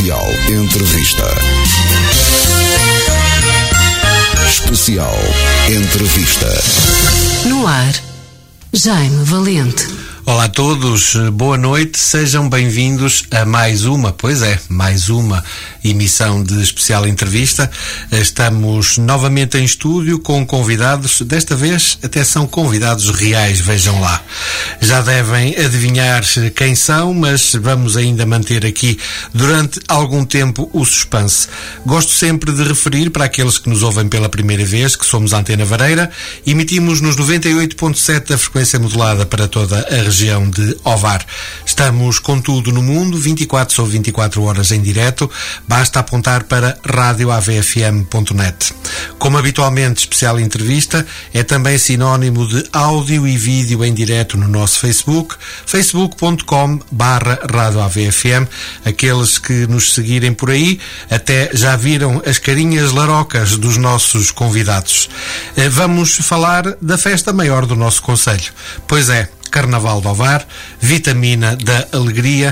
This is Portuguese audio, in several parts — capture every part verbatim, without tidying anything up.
Especial Entrevista. Especial Entrevista. No ar, Jaime Valente. Olá a todos, boa noite, sejam bem-vindos a mais uma, pois é, mais uma emissão de especial entrevista. Estamos novamente em estúdio com convidados, desta vez até são convidados reais, vejam lá. Já devem adivinhar quem são, mas vamos ainda manter aqui durante algum tempo o suspense. Gosto sempre de referir para aqueles que nos ouvem pela primeira vez que somos a Antena Vareira, emitimos nos noventa e oito ponto sete da frequência modulada para toda a região região de Ovar. Estamos com tudo no mundo, vinte e quatro sobre vinte e quatro horas em direto, basta apontar para rádio a v f m ponto net. Como habitualmente, especial entrevista é também sinónimo de áudio e vídeo em direto no nosso Facebook, facebook ponto com barra rádio a v f m. Aqueles que nos seguirem por aí até já viram as carinhas larocas dos nossos convidados. Vamos falar da festa maior do nosso concelho. Pois é, Carnaval de Ovar, vitamina da alegria,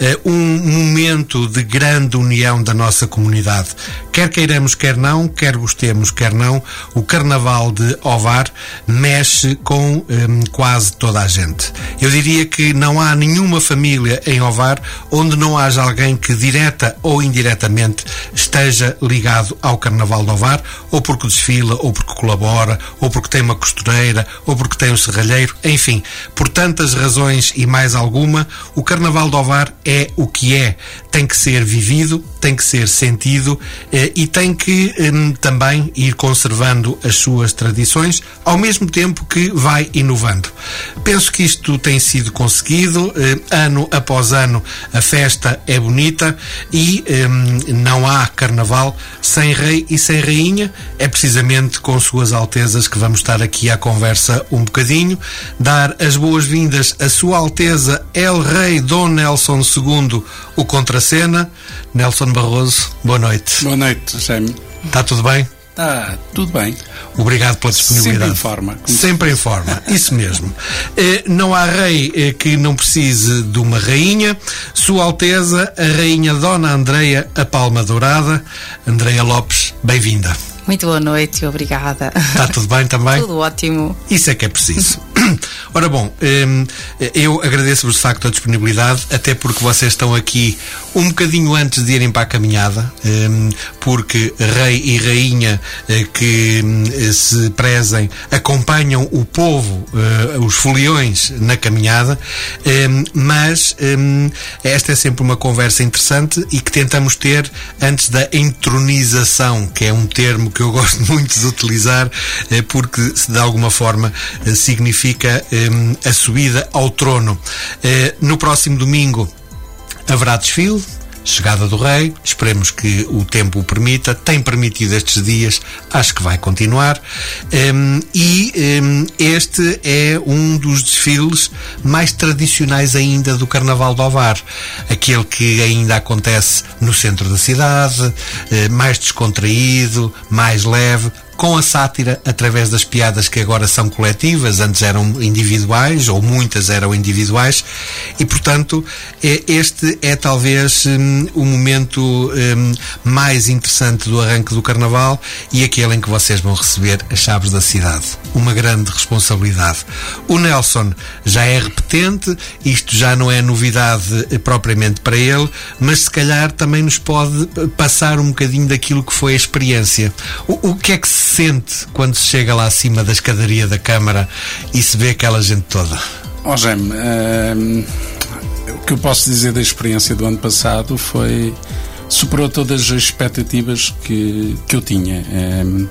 um momento de grande união da nossa comunidade. Quer queiramos, quer não, quer gostemos, quer não, o Carnaval de Ovar mexe com um, quase toda a gente. Eu diria que não há nenhuma família em Ovar onde não haja alguém que direta ou indiretamente esteja ligado ao Carnaval de Ovar, ou porque desfila, ou porque colabora, ou porque tem uma costureira, ou porque tem um serralheiro, enfim, por tantas razões e mais alguma, o Carnaval de Ovar é o que é. Tem que ser vivido, tem que ser sentido eh, e tem que eh, também ir conservando as suas tradições, ao mesmo tempo que vai inovando. Penso que isto tem sido conseguido, eh, ano após ano a festa é bonita e eh, não há Carnaval sem rei e sem rainha. É precisamente com suas altezas que vamos estar aqui à conversa um bocadinho, dar as boas-vindas a Sua Alteza El Rei Dom Nelson segundo, o Contracena. Nelson Barroso, boa noite. Boa noite, Jaime. Está tudo bem? Está tudo bem. Obrigado pela disponibilidade. Sempre em forma. Sempre em forma, isso mesmo. Eh, não há rei eh, que não precise de uma rainha. Sua Alteza, a Rainha Dona Andreia, a Palma Dourada. Andreia Lopes, bem-vinda. Muito boa noite, obrigada. Está tudo bem também? Tudo ótimo. Isso é que é preciso. Ora bom, eu agradeço-vos de facto a disponibilidade, até porque vocês estão aqui um bocadinho antes de irem para a caminhada, porque rei e rainha que se prezem acompanham o povo, os foliões na caminhada, mas esta é sempre uma conversa interessante e que tentamos ter antes da entronização, que é um termo que eu gosto muito de utilizar, porque de alguma forma significa a subida ao trono. No próximo domingo haverá desfile, chegada do rei, esperemos que o tempo o permita, tem permitido estes dias, acho que vai continuar, um, e um, este é um dos desfiles mais tradicionais ainda do Carnaval de Ovar, aquele que ainda acontece no centro da cidade, uh, mais descontraído, mais leve, com a sátira através das piadas que agora são coletivas, antes eram individuais, ou muitas eram individuais, e portanto este é talvez um, o momento um, mais interessante do arranque do Carnaval e aquele em que vocês vão receber as chaves da cidade. Uma grande responsabilidade. O Nelson já é repetente, isto já não é novidade propriamente para ele, mas se calhar também nos pode passar um bocadinho daquilo que foi a experiência. O, o que é que se sente quando se chega lá acima da escadaria da Câmara e se vê aquela gente toda? Ó oh, Jaime, uh, o que eu posso dizer da experiência do ano passado foi superou todas as expectativas que, que eu tinha. Um,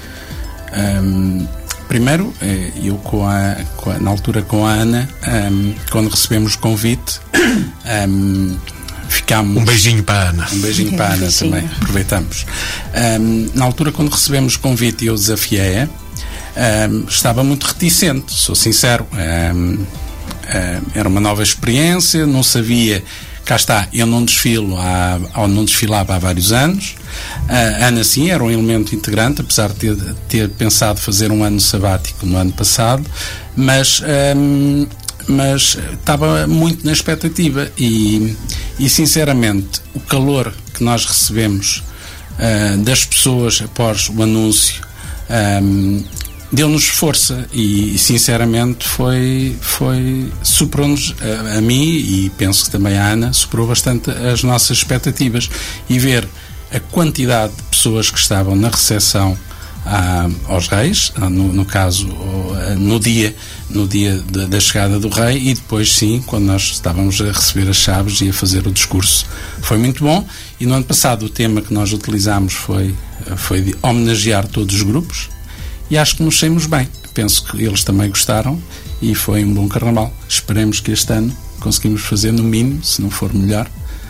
um, primeiro, eu com a, com a, na altura com a Ana, um, quando recebemos o convite, um, ficámos... Um beijinho para a Ana. Um beijinho para a Ana também, aproveitamos. Um, na altura, quando recebemos o convite e eu desafiei-a, um, estava muito reticente, sou sincero. Um, um, era uma nova experiência, não sabia... Cá está, eu não desfilo há, ou não desfilava há vários anos. A Ana, sim, era um elemento integrante, apesar de ter, ter pensado fazer um ano sabático no ano passado, mas... Um, mas estava muito na expectativa e, e sinceramente o calor que nós recebemos uh, das pessoas após o anúncio um, deu-nos força e, sinceramente, foi, foi superou-nos a, a mim, e penso que também a Ana, superou bastante as nossas expectativas. E ver a quantidade de pessoas que estavam na recepção ah, aos reis, no, no caso, no dia, no dia de, da chegada do rei, e depois, sim, quando nós estávamos a receber as chaves e a fazer o discurso. Foi muito bom. E no ano passado o tema que nós utilizámos foi, foi de homenagear todos os grupos, e acho que nos saímos bem. Penso que eles também gostaram e foi um bom carnaval. Esperemos que este ano conseguimos fazer, no mínimo, se não for melhor,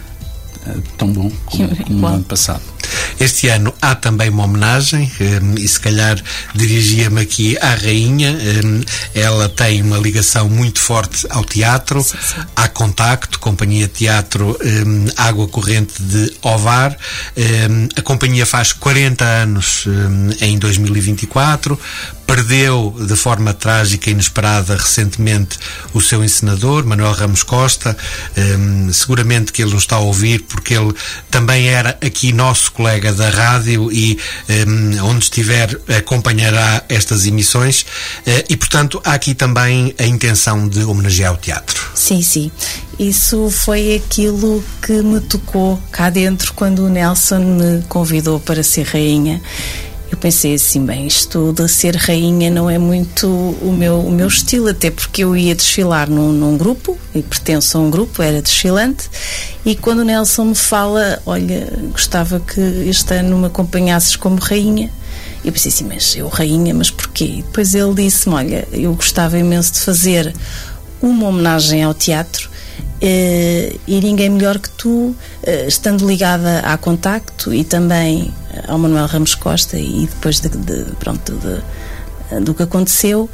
tão bom como, como no ano passado. Este ano há também uma homenagem, um, e se calhar dirigia-me aqui à Rainha. Um, ela tem uma ligação muito forte ao teatro, sim, sim. Há Contacto, Companhia de Teatro um, Água Corrente de Ovar. Um, a companhia faz quarenta anos um, em dois mil e vinte e quatro. Perdeu de forma trágica e inesperada recentemente o seu encenador, Manuel Ramos Costa. Um, seguramente que ele nos está a ouvir, porque ele também era aqui nosso colega da rádio e um, onde estiver acompanhará estas emissões, uh, e portanto há aqui também a intenção de homenagear o teatro. Sim, sim. Isso foi aquilo que me tocou cá dentro quando o Nelson me convidou para ser rainha. Eu pensei assim, bem, isto de ser rainha não é muito o meu, o meu estilo, até porque eu ia desfilar num, num grupo, e pertenço a um grupo, era desfilante, e quando o Nelson me fala, olha, gostava que este ano me acompanhasses como rainha, eu pensei assim, mas eu rainha, mas porquê? E depois ele disse-me, olha, eu gostava imenso de fazer uma homenagem ao teatro, Uh, e ninguém melhor que tu, uh, estando ligada à Contacto e também ao Manuel Ramos Costa, e depois de, de, pronto, de, do que aconteceu,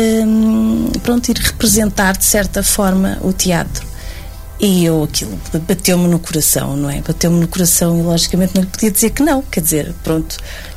um, pronto, ir representar de certa forma o teatro. E eu, aquilo bateu-me no coração, não é? Bateu-me no coração e logicamente não lhe podia dizer que não, quer dizer, pronto,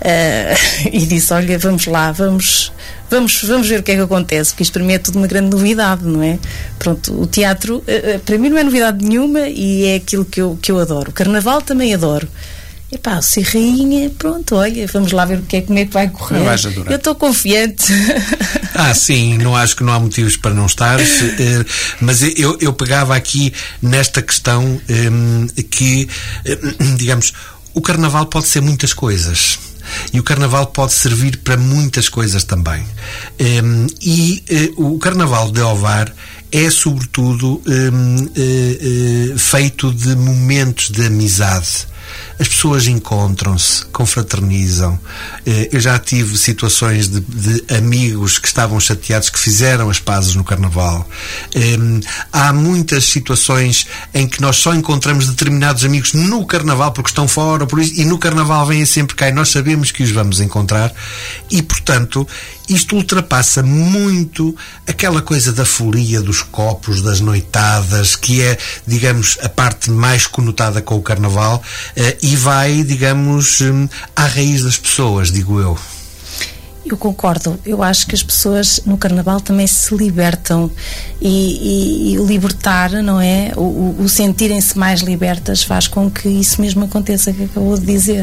uh, e disse, olha, vamos lá, vamos, vamos, vamos ver o que é que acontece, porque isto para mim é tudo uma grande novidade, não é? Pronto, o teatro, uh, para mim não é novidade nenhuma e é aquilo que eu, que eu adoro. O carnaval também adoro. E pá, ser rainha, pronto, olha, vamos lá ver o que é, como é que vai correr. Eu estou confiante. Ah, sim, não acho que não há motivos para não estar, mas eu, eu pegava aqui nesta questão que, digamos, o carnaval pode ser muitas coisas. E o carnaval pode servir para muitas coisas também. E o carnaval de Ovar é sobretudo feito de momentos de amizade. As pessoas encontram-se, confraternizam. Eu já tive situações de, de amigos que estavam chateados, que fizeram as pazes no carnaval. Há muitas situações em que nós só encontramos determinados amigos no carnaval porque estão fora, por isso, e no carnaval vêm sempre cá e nós sabemos que os vamos encontrar, e portanto isto ultrapassa muito aquela coisa da folia, dos copos, das noitadas, que é, digamos, a parte mais conotada com o carnaval, e vai, digamos, à raiz das pessoas, digo eu. Eu concordo, eu acho que as pessoas no carnaval também se libertam e, e, e o libertar, não é? O, o sentirem-se mais libertas faz com que isso mesmo aconteça, que acabou de dizer.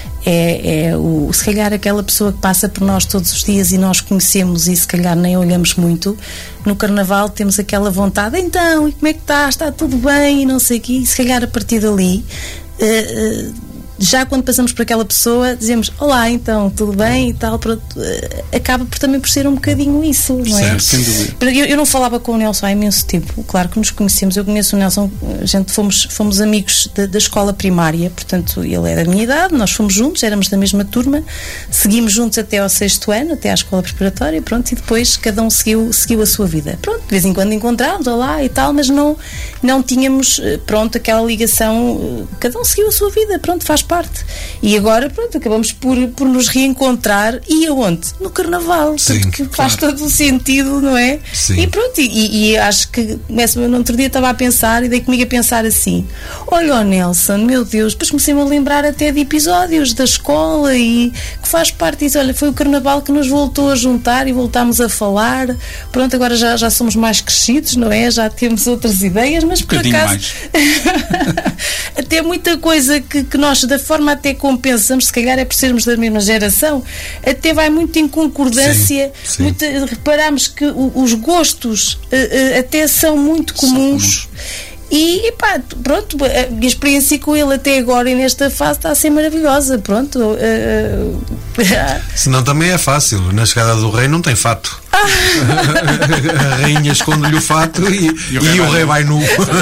É, é o, se calhar aquela pessoa que passa por nós todos os dias e nós conhecemos e se calhar nem olhamos muito, no carnaval temos aquela vontade, então, e como é que está? Está tudo bem? E não sei o quê, e se calhar a partir dali... Uh, uh, já quando passamos por aquela pessoa dizemos, olá, então, tudo bem e tal, pronto, acaba por também por ser um bocadinho isso, não é? Certo, sem dúvida. Eu, eu não falava com o Nelson há imenso tempo, claro que nos conhecemos, eu conheço o Nelson, a gente fomos, fomos amigos da, da escola primária, portanto ele é da minha idade, nós fomos juntos, éramos da mesma turma, seguimos juntos até ao sexto ano, até à escola preparatória, pronto, e depois cada um seguiu, seguiu a sua vida, pronto, de vez em quando encontrávamos, olá e tal, mas não, não tínhamos, pronto, aquela ligação, cada um seguiu a sua vida, pronto, faz parte. E agora, pronto, acabamos por, por nos reencontrar. E aonde? No carnaval. Sim, que claro. Faz todo o sentido, não é? Sim. E pronto, e, e acho que no outro dia estava a pensar e dei comigo a pensar assim, olha o Nelson, meu Deus, depois comecei-me a lembrar até de episódios da escola e que faz parte disso. Olha, foi o carnaval que nos voltou a juntar e voltámos a falar. Pronto, agora já, já somos mais crescidos, não é? Já temos outras ideias, mas um por acaso mais. até até muita coisa que, que nós, da forma até como pensamos, se calhar é por sermos da mesma geração, até vai muito em concordância. Sim, sim. Muita, reparamos que o, os gostos uh, uh, até são muito comuns. E, pá, pronto, a minha experiência com ele até agora e nesta fase está a ser maravilhosa, pronto. Uh, uh, Senão também é fácil, na chegada do rei não tem fato. A rainha esconde-lhe o fato e, e, o, e rei o rei vai nu.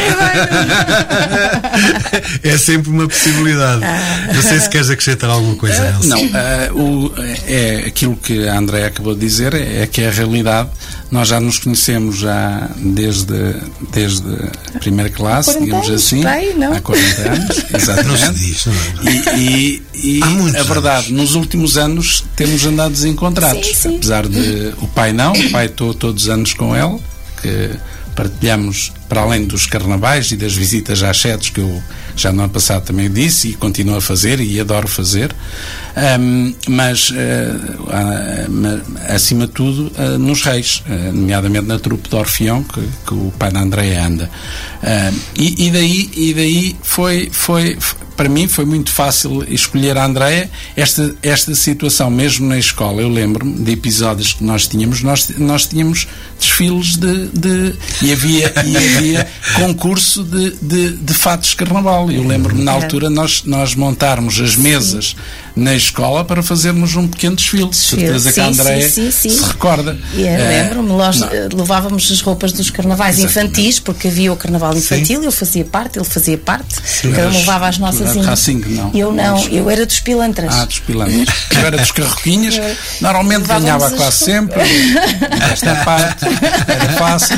É sempre uma possibilidade. Não sei se queres acrescentar alguma coisa, Nelson. Não, uh, o, é aquilo que a Andréa acabou de dizer, é, é que é a realidade. Nós já nos conhecemos já desde, desde a primeira classe, digamos anos, assim, pai, há quarenta anos, exatamente. Não se diz, não é? E, e, e a verdade, anos. Nos últimos anos temos andado desencontrados, sim, sim. Apesar de o pai não, o pai estou todos os anos com ele, que partilhamos, para além dos carnavais e das visitas às sedes, que eu já no ano passado também disse e continuo a fazer e adoro fazer, um, mas uh, uh, acima de tudo uh, nos reis, uh, nomeadamente na trupe de Orfeão que, que o pai da Andréa anda, uh, e, e daí, e daí foi, foi, para mim foi muito fácil escolher a Andréa. Esta, esta situação mesmo na escola, eu lembro-me de episódios que nós tínhamos, nós, nós tínhamos desfiles de, de e havia, e havia concurso de, de, de fatos de carnaval. Eu lembro-me na altura nós, nós montarmos as mesas na escola para fazermos um pequeno desfile. De certeza sim, que a Andréa sim, sim, sim. se recorda. Yeah, uh, lembro-me, nós não. levávamos as roupas dos carnavais Exatamente. infantis, porque havia o carnaval infantil, sim. eu fazia parte, ele fazia parte, cada um levava as nossas. Racing, não. Eu não, não eu era dos pilantras. Ah, dos pilantras. Eu era dos carroquinhas, normalmente ganhava quase sempre. Esta parte era fácil.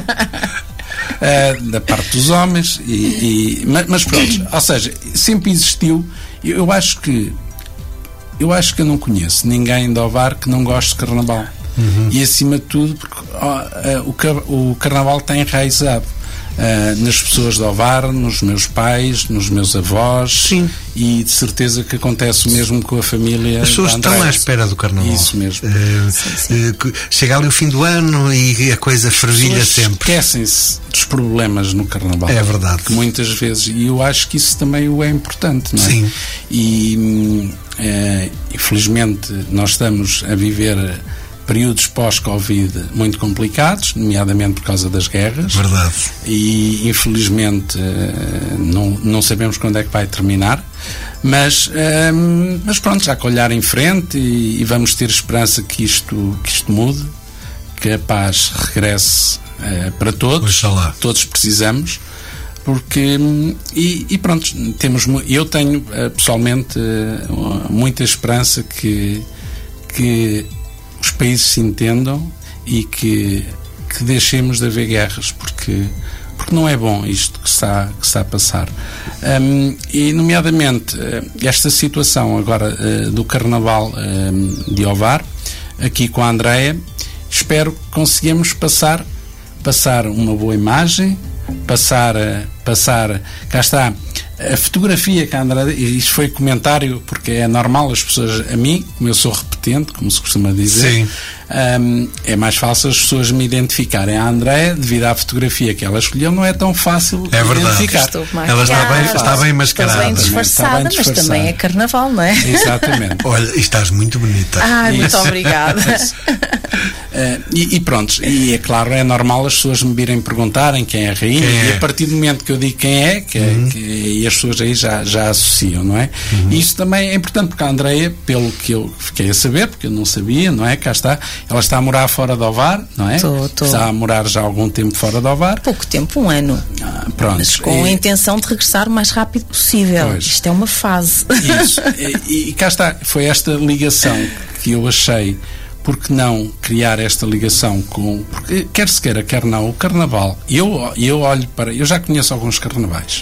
Uh, da parte dos homens e, e, mas, mas pronto, ou seja, sempre existiu. Eu, eu acho que eu acho que eu não conheço ninguém de Ovar que não goste de carnaval. Uhum. E acima de tudo porque oh, uh, o, o carnaval está enraizado uh, nas pessoas de Ovar, nos meus pais, nos meus avós. Sim. E de certeza que acontece o mesmo com a família. As pessoas estão à espera do carnaval. Isso mesmo. Uh, sim, sim. Uh, chega ali o fim do ano e a coisa fervilha sempre. Esquecem-se dos problemas no carnaval. É verdade. Que muitas vezes, e eu acho que isso também é importante, não é? Sim. E uh, infelizmente nós estamos a viver períodos pós-Covid muito complicados, nomeadamente por causa das guerras. Verdade. E infelizmente não, não sabemos quando é que vai terminar, mas, um, mas pronto, já que olhar em frente e, e vamos ter esperança que isto, que isto mude, que a paz regresse uh, para todos. Oxalá. Todos precisamos. Porque, e, e pronto, temos, eu tenho uh, pessoalmente uh, muita esperança que, que os países se entendam e que, que deixemos de haver guerras, porque, porque não é bom isto que está, que está a passar. Um, e, nomeadamente, esta situação agora uh, do Carnaval um, de Ovar, aqui com a Andréa, espero que consigamos passar, passar uma boa imagem, passar, passar, cá está, a fotografia que a Andréa, e isto foi comentário porque é normal as pessoas, a mim, como eu sou repetente, como se costuma dizer, um, é mais fácil as pessoas me identificarem. A Andréa, devido à fotografia que ela escolheu, não é tão fácil é verdade. identificar. Ela está bem, está bem mascarada. Está bem disfarçada, está bem disfarçada, mas também é carnaval, não é? Exatamente. Olha, e estás muito bonita. Ah, muito obrigada. Uh, e, e pronto, e é claro, é normal as pessoas me virem perguntarem quem é a rainha, quem é? E a partir do momento que eu digo quem é, que, uhum. que, e as pessoas aí já, já associam, não é? Uhum. E isso também é importante, porque a Andréa, pelo que eu fiquei a saber, porque eu não sabia, não é? Cá está, ela está a morar fora de Ovar, não é? Tô, tô. Está a morar já há algum tempo fora de Ovar. Pouco tempo, um ano. Ah, pronto. Mas com e, a intenção de regressar o mais rápido possível. Pois. Isto é uma fase. Isso. e, e cá está, foi esta ligação que eu achei. Porque não criar esta ligação com... Porque, quer se queira, quer não, o carnaval... Eu, eu olho para... Eu já conheço alguns carnavais.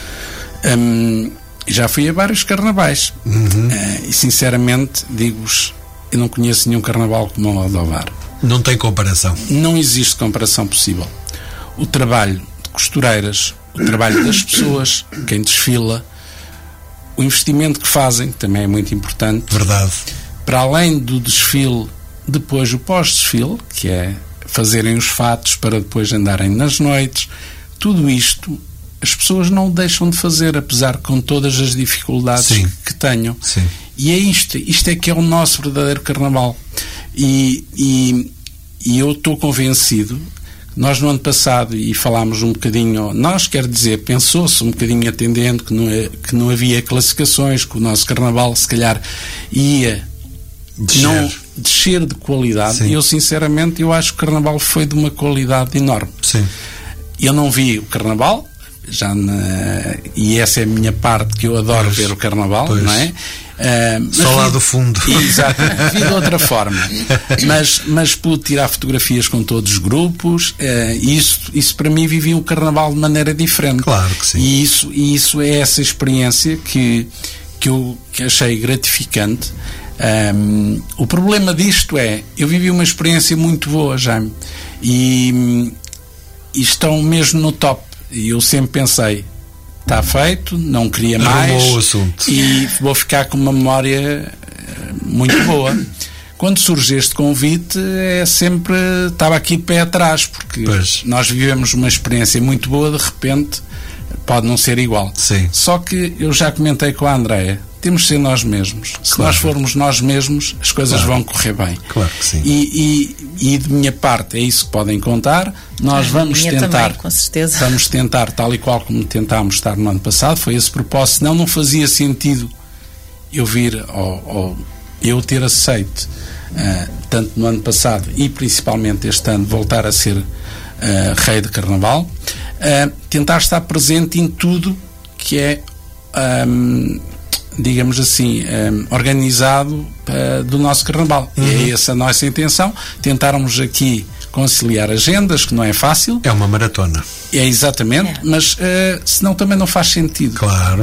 Hum, já fui a vários carnavais. Uhum. Uh, e, sinceramente, digo-vos... Eu não conheço nenhum carnaval como o de Ovar. Não tem comparação. Não existe comparação possível. O trabalho de costureiras, o trabalho das pessoas, quem desfila, o investimento que fazem, que também é muito importante. Verdade. Para além do desfile... Depois o pós-desfile, que é fazerem os fatos para depois andarem nas noites, tudo isto as pessoas não o deixam de fazer, apesar com todas as dificuldades Sim. que tenham. Sim. E é isto, isto é que é o nosso verdadeiro carnaval. E, e, e eu estou convencido. Nós no ano passado, e falámos um bocadinho, nós, quer dizer, pensou-se um bocadinho atendendo que não, é, que não havia classificações, que o nosso carnaval se calhar ia Descer. não descer de qualidade. Sim. E eu sinceramente eu acho que o carnaval foi de uma qualidade enorme. Sim. Eu não vi o carnaval, já na, e essa é a minha parte, que eu adoro Pois. ver o carnaval, Pois. não é? Uh, Só vi- lá do fundo. Exato, vi de outra forma. Mas, mas pude tirar fotografias com todos os grupos. Uh, isso, isso para mim vivia o carnaval de maneira diferente. Claro que sim. E isso, e isso é essa experiência que, que eu que achei gratificante. Um, o problema disto é, eu vivi uma experiência muito boa, Jaime, e, e estão mesmo no top. E eu sempre pensei, está feito, não queria mais. Arrumou o assunto. E vou ficar com uma memória eh, muito boa. Quando surge este convite, é sempre, estava aqui de pé atrás, porque Pois. nós vivemos uma experiência muito boa, de repente pode não ser igual. Sim. Só que eu já comentei com a Andréia, temos de ser nós mesmos. Se Claro. nós formos nós mesmos, as coisas Claro. vão correr bem. Claro que sim. E, e, e de minha parte é isso que podem contar. Nós Ah, vamos minha tentar, também, com certeza. vamos tentar, tal e qual como tentámos estar no ano passado, foi esse propósito, senão não fazia sentido eu vir, ou, ou eu ter aceito, uh, tanto no ano passado e principalmente este ano, voltar a ser uh, rei de carnaval, uh, tentar estar presente em tudo que é, um, digamos assim, um, organizado uh, do nosso carnaval. Uhum. E é essa a nossa intenção, tentarmos aqui conciliar agendas, que não é fácil. É uma maratona. É exatamente, É. mas uh, senão também não faz sentido. Claro.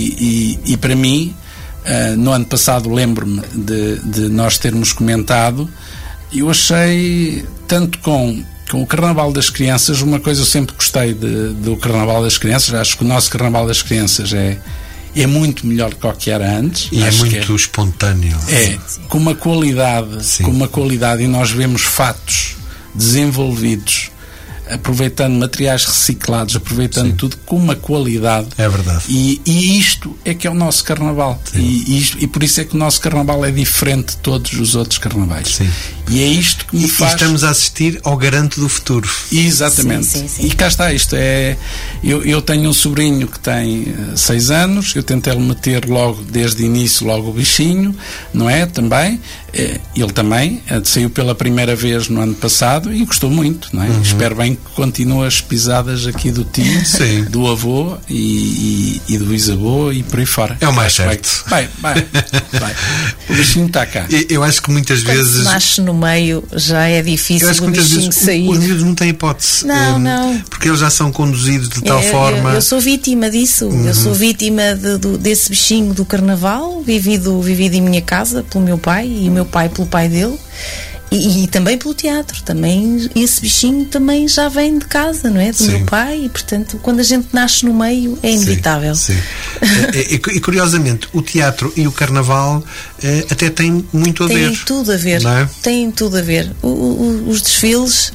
E, e, e para mim, uh, no ano passado lembro-me de, de nós termos comentado, eu achei, tanto com, com o Carnaval das Crianças, uma coisa eu sempre gostei de, do Carnaval das Crianças, acho que o nosso Carnaval das Crianças é, é muito melhor do que era antes. E é Acho que muito espontâneo. é, com uma qualidade, Sim. com uma qualidade, e nós vemos fatos desenvolvidos, aproveitando materiais reciclados, aproveitando Sim. tudo com uma qualidade. É verdade. E, e isto é que é o nosso carnaval. E, isto, e por isso é que o nosso carnaval é diferente de todos os outros carnavais. Sim. E é isto que me E, e faz. estamos a assistir ao garanto do futuro. Exatamente. Sim, sim, sim. E cá está isto. É, eu, eu tenho um sobrinho que tem uh, seis anos, eu tentei-lhe meter logo, desde o início, logo o bichinho, não é? Também. Uh, ele também uh, saiu pela primeira vez no ano passado e gostou muito, não é? Uhum. Espero bem que continue as pisadas aqui do tio, Sim. do avô e, e, e do bisavô e por aí fora. É o mais Acho que certo. Vai, vai, vai, vai. O bichinho está cá. E- Eu acho que muitas Quando vezes. se nasce no meio, já é Eu difícil acho que o muitas bichinho vezes sair. os miúdos não têm hipótese. Não, Hum, não. Porque eles já são conduzidos de tal Eu- eu- forma. Eu, sou vítima disso. Uhum. Eu sou vítima de- do- desse bichinho do carnaval, vivido, vivido em minha casa pelo meu pai e o meu pai pelo pai dele. E, e também pelo teatro, também esse bichinho também já vem de casa, não é? Do Sim. meu pai, e portanto, quando a gente nasce no meio, é inevitável. Sim, sim. e, e- e, curiosamente, o teatro e o carnaval eh, até têm muito a Tem ver. tudo a ver, Não é? tem tudo a ver. O- o- os desfiles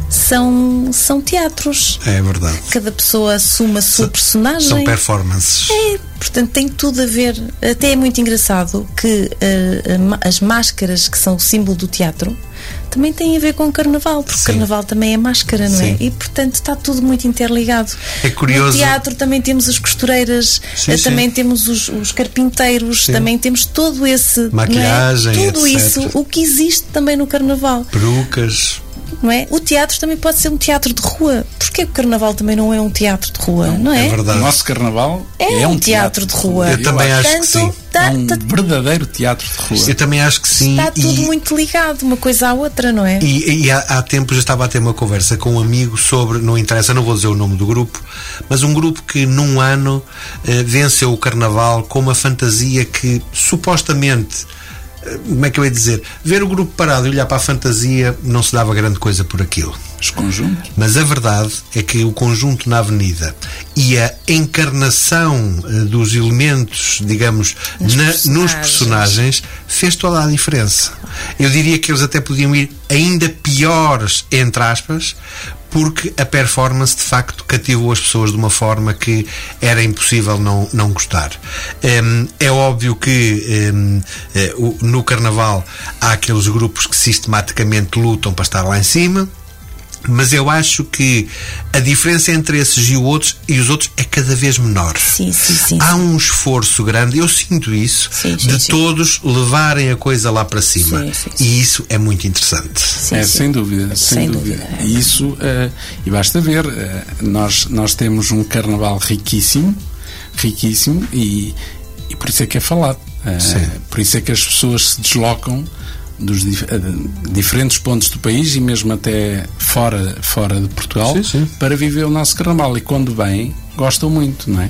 são, são teatros. É verdade. Cada pessoa assume a sua personagem. São performances. É, portanto tem tudo a ver. Até é muito engraçado que eh, a ma- as máscaras que são o símbolo do teatro também têm a ver com o carnaval, porque Sim. o carnaval também é máscara, não Sim. é? E portanto está tudo muito interligado. É curioso- No teatro também temos as costureiras, Sim, eh, sim. também temos os, os carpinteiros, Sim. também temos todo esse não é? Maquilhagem, tudo etcétera. isso, o que existe também no carnaval. Perucas. Não é? O teatro também pode ser um teatro de rua. Porquê o carnaval também não é um teatro de rua? Não, é? É O verdade. nosso carnaval É, é um um teatro, de rua. Eu também acho que Portanto, sim. tá- É um tá- verdadeiro teatro de rua. Eu também acho que sim. está tudo e, muito ligado, uma coisa à outra, não é? E, e há, há tempos eu estava a ter uma conversa com um amigo sobre, não interessa, não vou dizer o nome do grupo, mas um grupo que num ano eh, venceu o carnaval com uma fantasia que supostamente, eh, como é que eu ia dizer, ver o grupo parado e olhar para a fantasia não se dava grande coisa por aquilo. Os conjuntos. Mas a verdade é que o conjunto na avenida e a encarnação eh, dos elementos, digamos, Nos na- personagens. nos personagens fez toda a diferença. Eu diria que eles até podiam ir ainda piores, entre aspas, porque a performance de facto cativou as pessoas de uma forma que era impossível não, não gostar. Um, é óbvio que um, uh, no Carnaval há aqueles grupos que sistematicamente lutam para estar lá em cima, mas eu acho que a diferença entre esses e, o outros, e os outros é cada vez menor. Sim, sim, sim, há sim. um esforço grande, eu sinto isso, sim, sim, de sim. todos levarem a coisa lá para cima. Sim, sim, sim. E isso é muito interessante. Sim, é, sim. sem dúvida, sem, Sem dúvida. dúvida. E isso, uh, e basta ver, uh, nós, nós temos um carnaval riquíssimo, riquíssimo, e, e por isso é que é falado. Uh, por isso é que as pessoas se deslocam dos dif diferentes pontos do país e mesmo até fora, fora de Portugal, sim, sim. para viver o nosso carnaval, e quando vêm gostam muito, não é?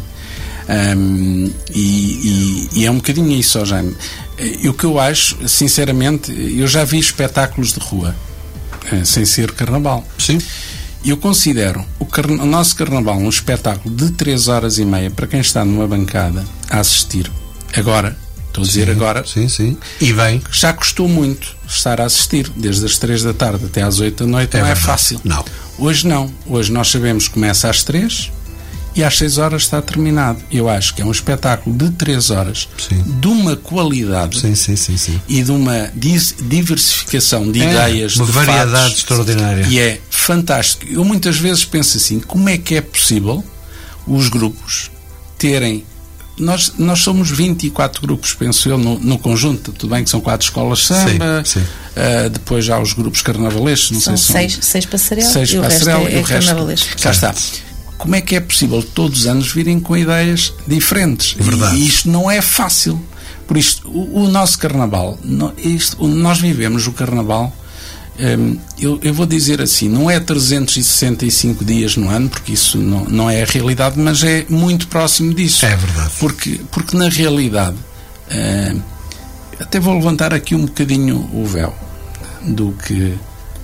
Um, e, e, e é um bocadinho isso, ó Jaime. E o que eu acho, sinceramente, eu já vi espetáculos de rua sem ser carnaval. Sim. E eu considero o, o nosso carnaval um espetáculo de três horas e meia para quem está numa bancada a assistir agora. Estou a dizer sim, agora. Sim, sim. E bem. Já custou muito estar a assistir, desde as três da tarde até às oito da noite. É não verdade. É fácil. Não. Hoje não. Hoje nós sabemos que começa às três e às seis horas está terminado. Eu acho que é um espetáculo de três horas, sim. de uma qualidade sim, sim, sim, sim. e de uma diversificação de é, ideias, uma de variedade fatos, extraordinária. E é fantástico. Eu muitas vezes penso assim, como é que é possível os grupos terem... Nós, nós somos vinte e quatro grupos, penso eu, no, no conjunto. Tudo bem que são quatro escolas de samba, sim, sim. Uh, depois há os grupos carnavalescos, não são sei se seis, seis passarel seis e o passarel, resto é, e o é resto, carnavalesco. cá está. Como é que é possível todos os anos virem com ideias diferentes? Verdade. E isto não é fácil. Por isto, o, o nosso carnaval, no, isto, nós vivemos o carnaval, um, eu, eu vou dizer assim, não é trezentos e sessenta e cinco dias no ano, porque isso não, não é a realidade, mas é muito próximo disso. É verdade. Porque, porque na realidade, uh, até vou levantar aqui um bocadinho o véu do que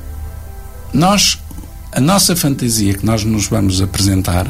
nós, a nossa fantasia que nós nos vamos apresentar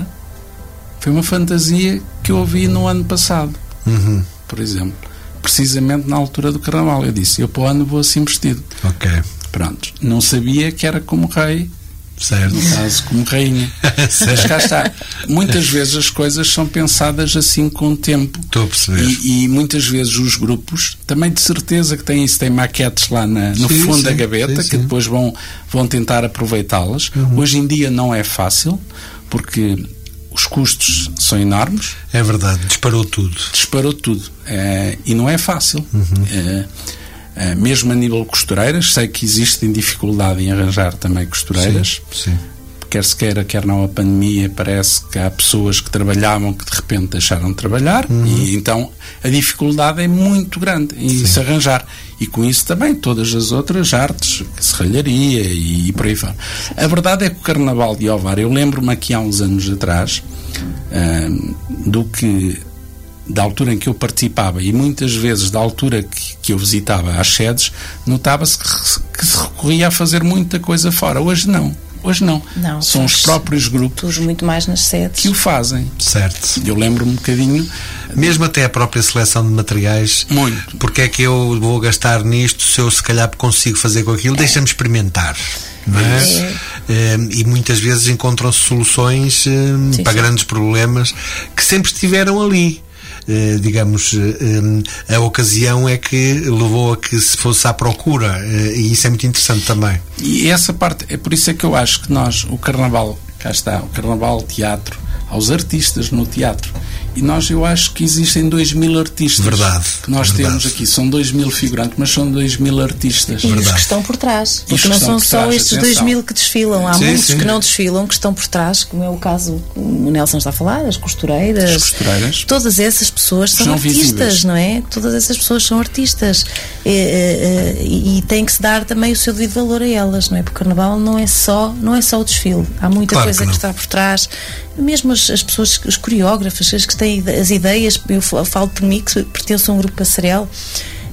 foi uma fantasia que eu ouvi no ano passado, uhum. por exemplo, precisamente na altura do carnaval. Eu disse, eu para o ano vou assim vestido. Ok. Pronto, não sabia que era como rei, certo. No caso como rainha. Mas cá está, muitas vezes as coisas são pensadas assim com o tempo. Estou a perceber. E, e muitas vezes os grupos também de certeza que têm isso, têm maquetes lá na, no sim, fundo sim, da gaveta, sim, que sim. depois vão, vão tentar aproveitá-las. Uhum. Hoje em dia não é fácil, porque os custos são enormes. É verdade, disparou tudo. Disparou tudo. É, e não é fácil. Uhum. É, é, mesmo a nível de costureiras, sei que existem dificuldade em arranjar também costureiras. Sim, sim. Quer se queira, quer não, a pandemia, parece que há pessoas que trabalhavam que de repente deixaram de trabalhar, uhum. e então a dificuldade é muito grande em sim. se arranjar. E com isso também todas as outras artes, serralharia e, e por aí fora. A verdade é que o Carnaval de Ovar, eu lembro-me aqui há uns anos atrás, hum, do que da altura em que eu participava e muitas vezes da altura que, que eu visitava as sedes, notava-se que, que se recorria a fazer muita coisa fora. Hoje não. Hoje não. não São os próprios grupos tudo muito mais nas sedes que o fazem. Certo. Eu lembro-me um bocadinho. Mesmo até a própria seleção de materiais. Muito. Porque é que eu vou gastar nisto se eu se calhar consigo fazer com aquilo? É. Deixa-me experimentar. Não é? É. É, e muitas vezes encontram-se soluções é, sim, para sim. grandes problemas que sempre estiveram ali. Uh, digamos, uh, a ocasião é que levou a que se fosse à procura, uh, e isso é muito interessante também. E essa parte, é por isso é que eu acho que nós, o Carnaval, cá está, o Carnaval, teatro, aos artistas no teatro, e nós, eu acho que existem dois mil artistas. Verdade. Que nós verdade. temos aqui, são dois mil figurantes, mas são dois mil artistas. E verdade. os que estão por trás, porque e não são só trás, estes atenção. dois mil que desfilam, há sim, muitos sim. que não desfilam, que estão por trás, como é o caso que o Nelson está a falar, as costureiras, as costureiras. Todas essas pessoas são, são artistas, visíveis. Não é? Todas essas pessoas são artistas, e, e, e tem que se dar também o seu devido valor a elas, não é? Porque o Carnaval não é só, não é só o desfile, há muita claro coisa que, que está por trás, mesmo as, as pessoas, os coreógrafos, as que têm as ideias. Eu falo por mim, que pertenço a um grupo passarel,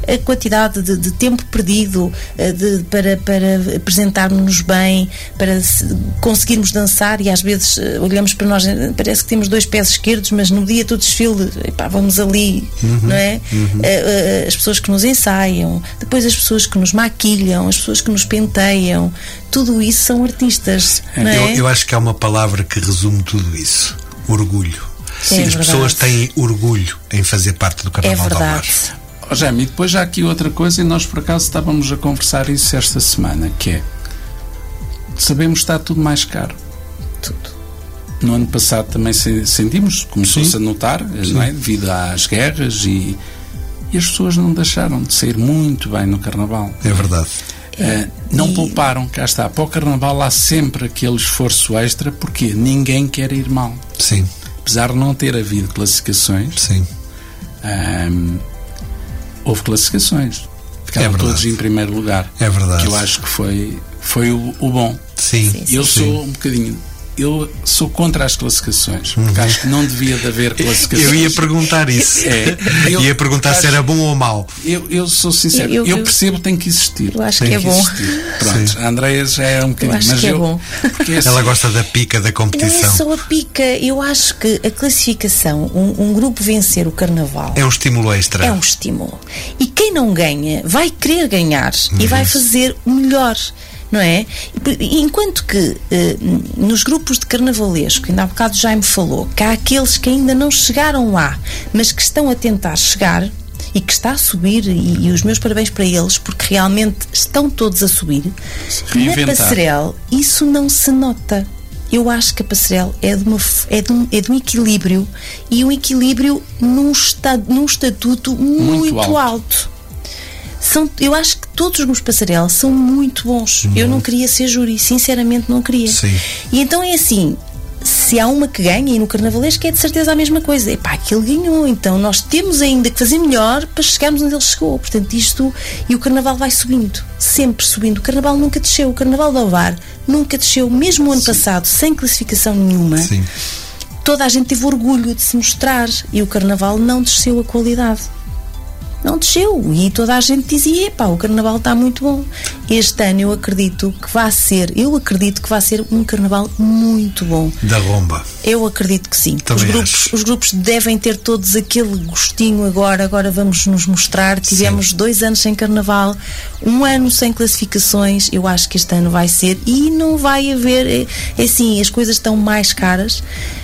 a quantidade de, de tempo perdido de, para, para apresentarmos-nos bem, para se, conseguirmos dançar, e às vezes olhamos para nós, parece que temos dois pés esquerdos, mas no dia do desfile, epá, vamos ali, uhum, não é? Uhum. As pessoas que nos ensaiam, depois as pessoas que nos maquilham, as pessoas que nos penteiam, tudo isso são artistas, não é? Eu, eu acho que há uma palavra que resume tudo isso: orgulho. Sim, as é pessoas têm orgulho em fazer parte do Carnaval é de Alvar. Oh, Jaime, e depois já há aqui outra coisa, e nós por acaso estávamos a conversar isso esta semana, que é, sabemos que está tudo mais caro. Tudo. No ano passado também se, sentimos, começou-se a notar, não é? Devido às guerras, e, e as pessoas não deixaram de sair muito bem no Carnaval. É verdade. Uh, não e... pouparam, cá está. Para o Carnaval há sempre aquele esforço extra, porque ninguém quer ir mal. Sim. Apesar de não ter havido classificações, sim. Um, houve classificações. Ficaram é todos em primeiro lugar. É verdade. Que eu acho que foi, foi o, o bom. Sim. sim, sim eu sim. sou um bocadinho. Eu sou contra as classificações, porque uhum. acho que não devia de haver classificações. Eu ia perguntar isso. É, eu ia perguntar acho, se era bom ou mau. Eu, eu sou sincero, eu, eu, eu percebo que tem que existir. Eu acho tem que é que bom. Existir. Pronto, sim. A Andreia já é um bocadinho. Eu acho mas que eu, é bom. Assim, ela gosta da pica da competição. Não é só a pica. Eu acho que a classificação, um, um grupo vencer o Carnaval, é um estímulo extra. É um estímulo. E quem não ganha vai querer ganhar, uhum, e vai fazer o melhor. Não é? Enquanto que eh, nos grupos de carnavalesco, ainda há bocado já me falou, que há aqueles que ainda não chegaram lá, mas que estão a tentar chegar e que está a subir, e, e os meus parabéns para eles, porque realmente estão todos a subir. Na passarela isso não se nota. Eu acho que a passarela é de, uma, é, de um, é de um equilíbrio, e um equilíbrio num, esta, num estatuto muito, muito alto. alto. São, eu acho que todos os grupos de passarela são muito bons. Uhum. Eu não queria ser júri, sinceramente não queria. Sim. E então é assim, se há uma que ganha, e no carnavalesco é de certeza a mesma coisa, epá, aquele ganhou, então nós temos ainda que fazer melhor para chegarmos onde ele chegou. Portanto, isto, e o Carnaval vai subindo, sempre subindo. O Carnaval nunca desceu, o Carnaval de Alvar nunca desceu, mesmo o ano Sim. passado, sem classificação nenhuma. Sim. Toda a gente teve orgulho de se mostrar, e o Carnaval não desceu a qualidade. Não desceu, e toda a gente dizia, pá, o Carnaval está muito bom. Este ano eu acredito que vai ser, eu acredito que vai ser um Carnaval muito bom. Da bomba. Eu acredito que sim. Os grupos, acho. os grupos devem ter todos aquele gostinho agora, agora vamos nos mostrar. Tivemos sim. dois anos sem Carnaval, um ano sem classificações, eu acho que este ano vai ser, e não vai haver, é, é assim, as coisas estão mais caras,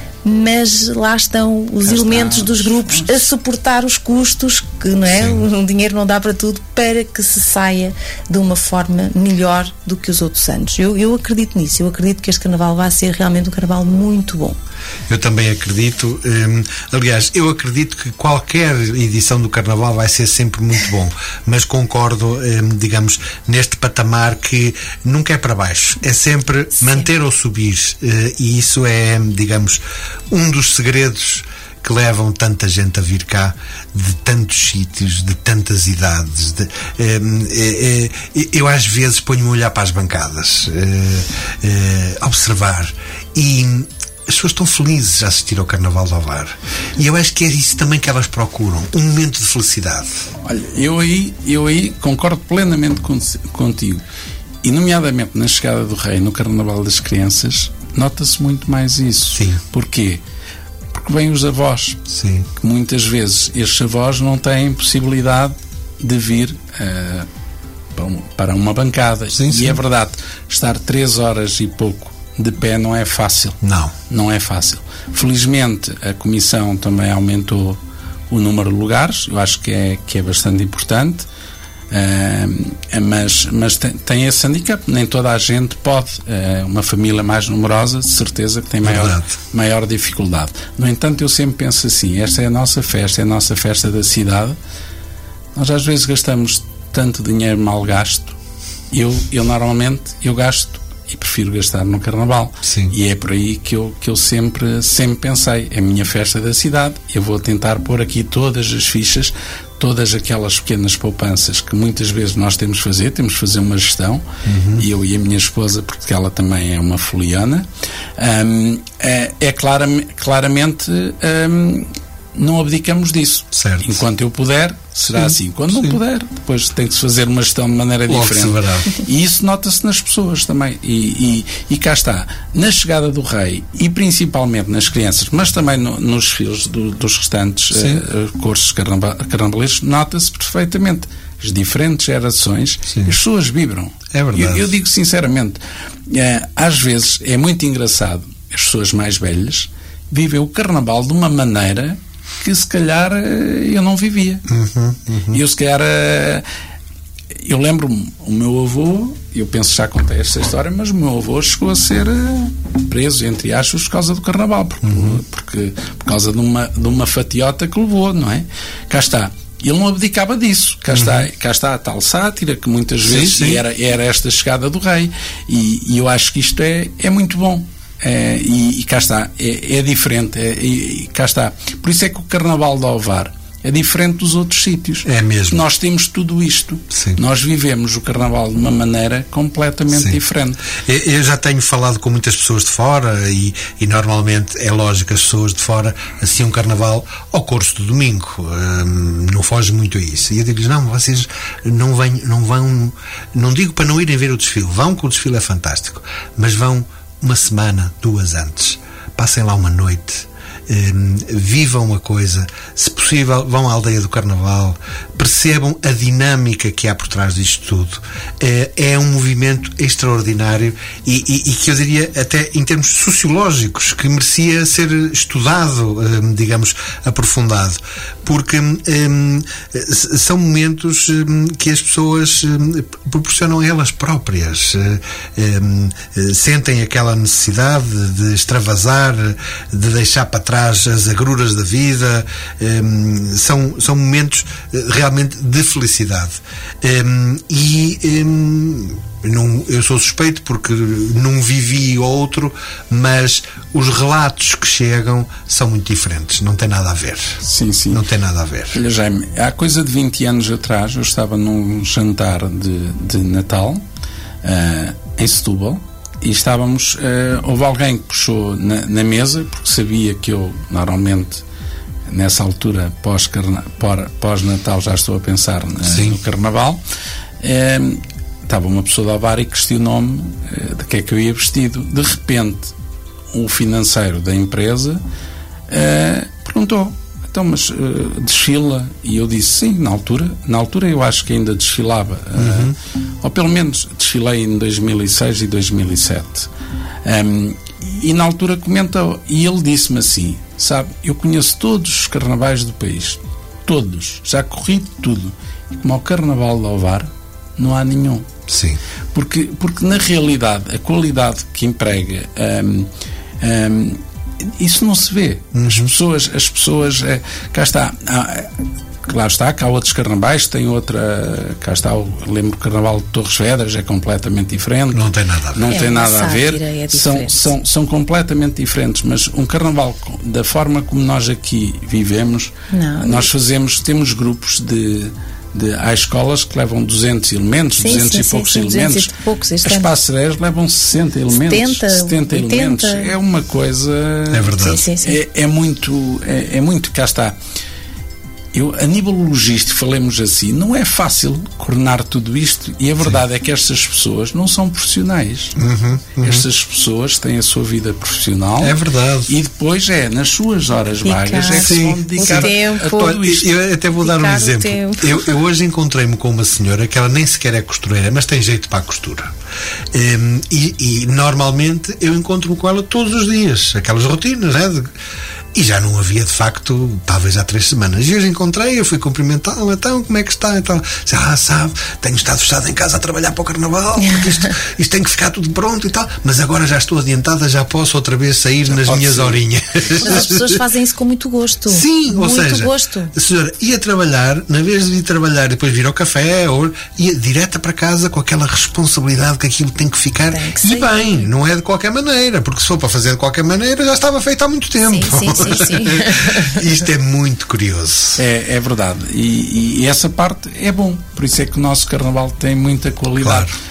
mas lá estão os Já elementos está. dos grupos a suportar os custos, que não é? O dinheiro não dá para tudo, para que se saia de uma forma melhor do que os outros anos. Eu, eu acredito nisso, eu acredito que este Carnaval vai ser realmente um Carnaval muito bom. Eu também acredito, hum, aliás, eu acredito que qualquer edição do Carnaval vai ser sempre muito bom, mas concordo, hum, digamos, neste patamar que nunca é para baixo, é sempre Sim. manter ou subir, uh, e isso é, digamos, um dos segredos que levam tanta gente a vir cá, de tantos sítios, de tantas idades. De, eh, eh, eh, eu às vezes ponho-me a olhar para as bancadas, eh, eh, a observar, e as pessoas estão felizes a assistir ao Carnaval de Alvar, e eu acho que é isso também que elas procuram, um momento de felicidade. Olha, eu aí, eu aí concordo plenamente con- contigo, e nomeadamente na chegada do Rei no Carnaval das Crianças nota-se muito mais isso. Sim. Porquê? Porque vêm os avós. Sim. Que muitas vezes estes avós não têm possibilidade de vir uh, para uma bancada. Sim, e sim. é verdade, estar três horas e pouco de pé não é fácil. Não. Não é fácil. Felizmente a Comissão também aumentou o número de lugares, eu acho que é, que é bastante importante. Uh, mas, mas tem, tem esse handicap, nem toda a gente pode, uh, uma família mais numerosa de certeza que tem maior, maior dificuldade. No entanto, eu sempre penso assim, esta é a nossa festa, é a nossa festa da cidade. Nós às vezes gastamos tanto dinheiro mal gasto. Eu, eu normalmente eu gasto e prefiro gastar no Carnaval. Sim. E é por aí que eu, que eu sempre, sempre pensei, é a minha festa da cidade, eu vou tentar pôr aqui todas as fichas, todas aquelas pequenas poupanças que muitas vezes nós temos de fazer, temos de fazer uma gestão, uhum. e eu e a minha esposa, porque ela também é uma foliana, um, é, é clara, claramente um, não abdicamos disso. Certo. Enquanto eu puder, será sim, assim. Quando sim. não puder, depois tem que se fazer uma gestão de maneira Logo diferente. E isso nota-se nas pessoas também. E, e, e cá está, na chegada do rei, e principalmente nas crianças, mas também no, nos filhos do, dos restantes uh, cursos carnavalescos, nota-se perfeitamente. As diferentes gerações, sim. as pessoas vibram. É verdade. Eu, eu digo sinceramente, uh, às vezes é muito engraçado, as pessoas mais velhas vivem o carnaval de uma maneira que se calhar eu não vivia. Uhum, uhum. Eu se calhar eu lembro-me, o meu avô, eu penso que já contei esta história, mas o meu avô chegou a ser preso, entre aspas, por causa do carnaval, porque, uhum. porque, por causa de uma, de uma fatiota que levou, não é? Cá está. Ele não abdicava disso. Cá, uhum. está, cá está a tal sátira que muitas vezes sim, sim. Era, era esta chegada do rei. E, e eu acho que isto é, é muito bom. É, e, e cá está, é, é diferente, é, e, e cá está. Por isso é que o Carnaval de Ovar é diferente dos outros sítios. É mesmo. Nós temos tudo isto. Sim. Nós vivemos o Carnaval de uma maneira completamente sim. diferente. Eu já tenho falado com muitas pessoas de fora e, e normalmente é lógico, as pessoas de fora assim um Carnaval ao curso do domingo. Hum, não foge muito a isso. E eu digo-lhes, não, vocês não, vêm, não vão, não digo para não irem ver o desfile, vão que o desfile é fantástico, mas vão uma semana, duas antes. Passem lá uma noite, um, vivam a coisa, se possível vão à aldeia do Carnaval, percebam a dinâmica que há por trás disto tudo. É, é um movimento extraordinário e, e, e que eu diria até em termos sociológicos que merecia ser estudado, um, digamos, aprofundado, porque um, são momentos um, que as pessoas um, proporcionam a elas próprias, um, um, sentem aquela necessidade de extravasar, de deixar para trás as agruras da vida, um, são, são momentos realmente de felicidade. Um, e um, não, eu sou suspeito porque não vivi outro, mas os relatos que chegam são muito diferentes, não tem nada a ver. Sim, sim. Não tem nada a ver. Olha, Jaime, há coisa de vinte anos atrás eu estava num jantar de, de Natal uh, em Setúbal e estávamos, uh, houve alguém que puxou na, na mesa, porque sabia que eu normalmente nessa altura pós-Natal já estou a pensar na, no Carnaval. Uh, estava uma pessoa da Ovar e questionou-me uh, de que é que eu ia vestido. De repente o financeiro da empresa uh, perguntou, então mas uh, desfila? E eu disse sim, na altura na altura eu acho que ainda desfilava, uh, uhum. ou pelo menos desfilei em dois mil e seis e dois mil e sete, um, e na altura comentou, e ele disse-me assim, sabe, eu conheço todos os carnavais do país, todos, já corri tudo, e como ao Carnaval de Ovar não há nenhum. Sim. Porque, porque na realidade a qualidade que emprega, um, um, isso não se vê. Uhum. As pessoas, as pessoas é, cá está, há, claro está, cá há outros carnavais, tem outra, cá está, eu lembro que o Carnaval de Torres Vedras é completamente diferente. Não tem nada a ver. Não é tem nada a ver. É são, são, são completamente diferentes, mas um carnaval, da forma como nós aqui vivemos, não, nós fazemos, temos grupos de De, há escolas que levam duzentos elementos, sim, duzentos sim, e poucos sim, elementos. duzentos e poucos, as passarelas levam sessenta elementos, setenta, setenta oitenta. Elementos. É uma coisa. É verdade. Sim, sim, sim. É, é muito. É, é muito. Cá está. Eu, a nível logístico, falemos assim, não é fácil coordenar tudo isto, e a verdade sim. é que estas pessoas não são profissionais. Uhum, uhum. Estas pessoas têm a sua vida profissional. É verdade. E depois é, nas suas horas vagas, é que sim. se vão dedicar a, a tudo isto. Eu até vou dar um exemplo. Eu, eu hoje encontrei-me com uma senhora que ela nem sequer é costureira, mas tem jeito para a costura. Um, e, e normalmente eu encontro-me com ela todos os dias, aquelas rotinas, né? De, e já não havia de facto, talvez há três semanas. E hoje encontrei, eu fui cumprimentá-la, então como é que está? Então, ah, sabe, tenho estado fechado em casa a trabalhar para o Carnaval, porque isto, isto tem que ficar tudo pronto e tal, mas agora já estou adiantada, já posso outra vez sair já nas minhas ser. horinhas. Mas as pessoas fazem isso com muito gosto. Sim, muito ou seja, gosto. A senhora ia trabalhar, na vez de ir trabalhar e depois vir ao café, ou ia direta para casa com aquela responsabilidade que aquilo tem que ficar. Tem que e bem, não é de qualquer maneira, porque se for para fazer de qualquer maneira já estava feito há muito tempo. Sim, sim. Sim, sim. Isto é muito curioso. É, é verdade. E, e essa parte é bom. Por isso é que o nosso Carnaval tem muita qualidade. Claro.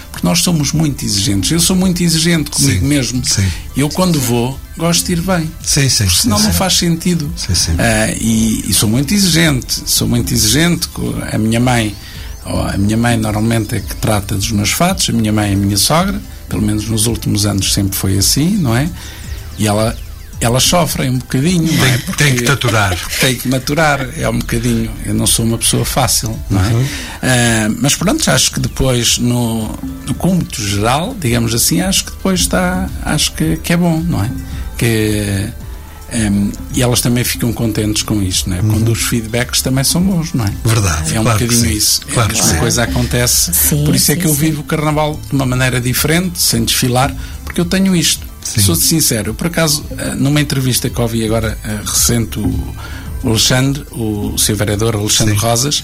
Porque nós somos muito exigentes. Eu sou muito exigente comigo sim, mesmo. Sim. Eu, quando vou, gosto de ir bem. Sim, sim. Porque senão sim, não sim. faz sentido. Sim, sim. Uh, e, e sou muito exigente. Sou muito exigente. Com a minha mãe, oh, a minha mãe normalmente é que trata dos meus fatos. A minha mãe é a minha sogra. Pelo menos nos últimos anos sempre foi assim, não é? E ela... Elas sofrem um bocadinho, não é? Porque tem que te aturar. Tem que maturar, é um bocadinho. Eu não sou uma pessoa fácil, não é? Uhum. Uh, mas pronto, acho que depois, no, no cômputo geral, digamos assim, acho que depois está. Acho que, que é bom, não é? Que, um, e elas também ficam contentes com isto, não é? Uhum. Quando os feedbacks também são bons, não é? Verdade. É um claro bocadinho isso. Claro é, que essa sim. coisa acontece. Sim, por isso sim, é que eu sim. vivo o Carnaval de uma maneira diferente, sem desfilar, porque eu tenho isto. Sim. Sou-te sincero, eu, por acaso, numa entrevista que ouvi agora recente, o, o Alexandre, o seu vereador Alexandre Sim. Rosas,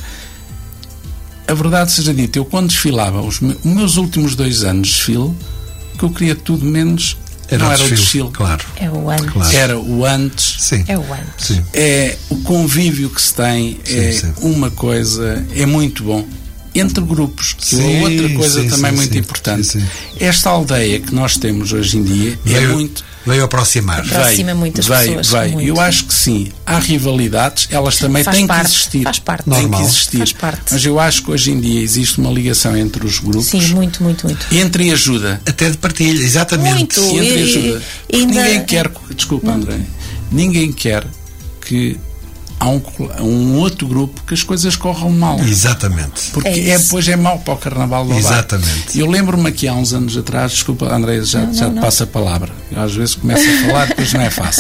a verdade seja dita, eu quando desfilava, os meus, os meus últimos dois anos de desfile, que eu queria tudo menos, Era não o era o desfile, desfile, claro. É o antes. Claro. era o antes, Sim. É o antes. Sim. é o convívio que se tem, Sim, é sim. uma coisa, é muito bom. Entre grupos, que Sim, é outra coisa sim, também sim, muito sim, importante. sim, sim. Esta aldeia que nós temos hoje em dia é Veio, muito. veio aproximar. Aproxima muitas veio, pessoas, Veio. muito. Eu acho que sim. Há rivalidades, elas também Faz têm parte, que existir. faz parte. Têm Normal. que existir. Faz parte. Mas eu acho que hoje em dia existe uma ligação entre os grupos. Sim, muito, muito, muito. Entre ajuda. Até de partilha, exatamente. Muito. Entre E- ajuda. e ainda- Ninguém quer. Desculpa, André. Ninguém quer que há um, um outro grupo que as coisas corram mal. Exatamente. Porque É é, isso. depois é mau para o Carnaval do Alvar. Exatamente. Eu lembro-me aqui há uns anos atrás, desculpa, André, já, Não, já não, te não. passo a palavra. Eu às vezes começo a falar, depois não é fácil.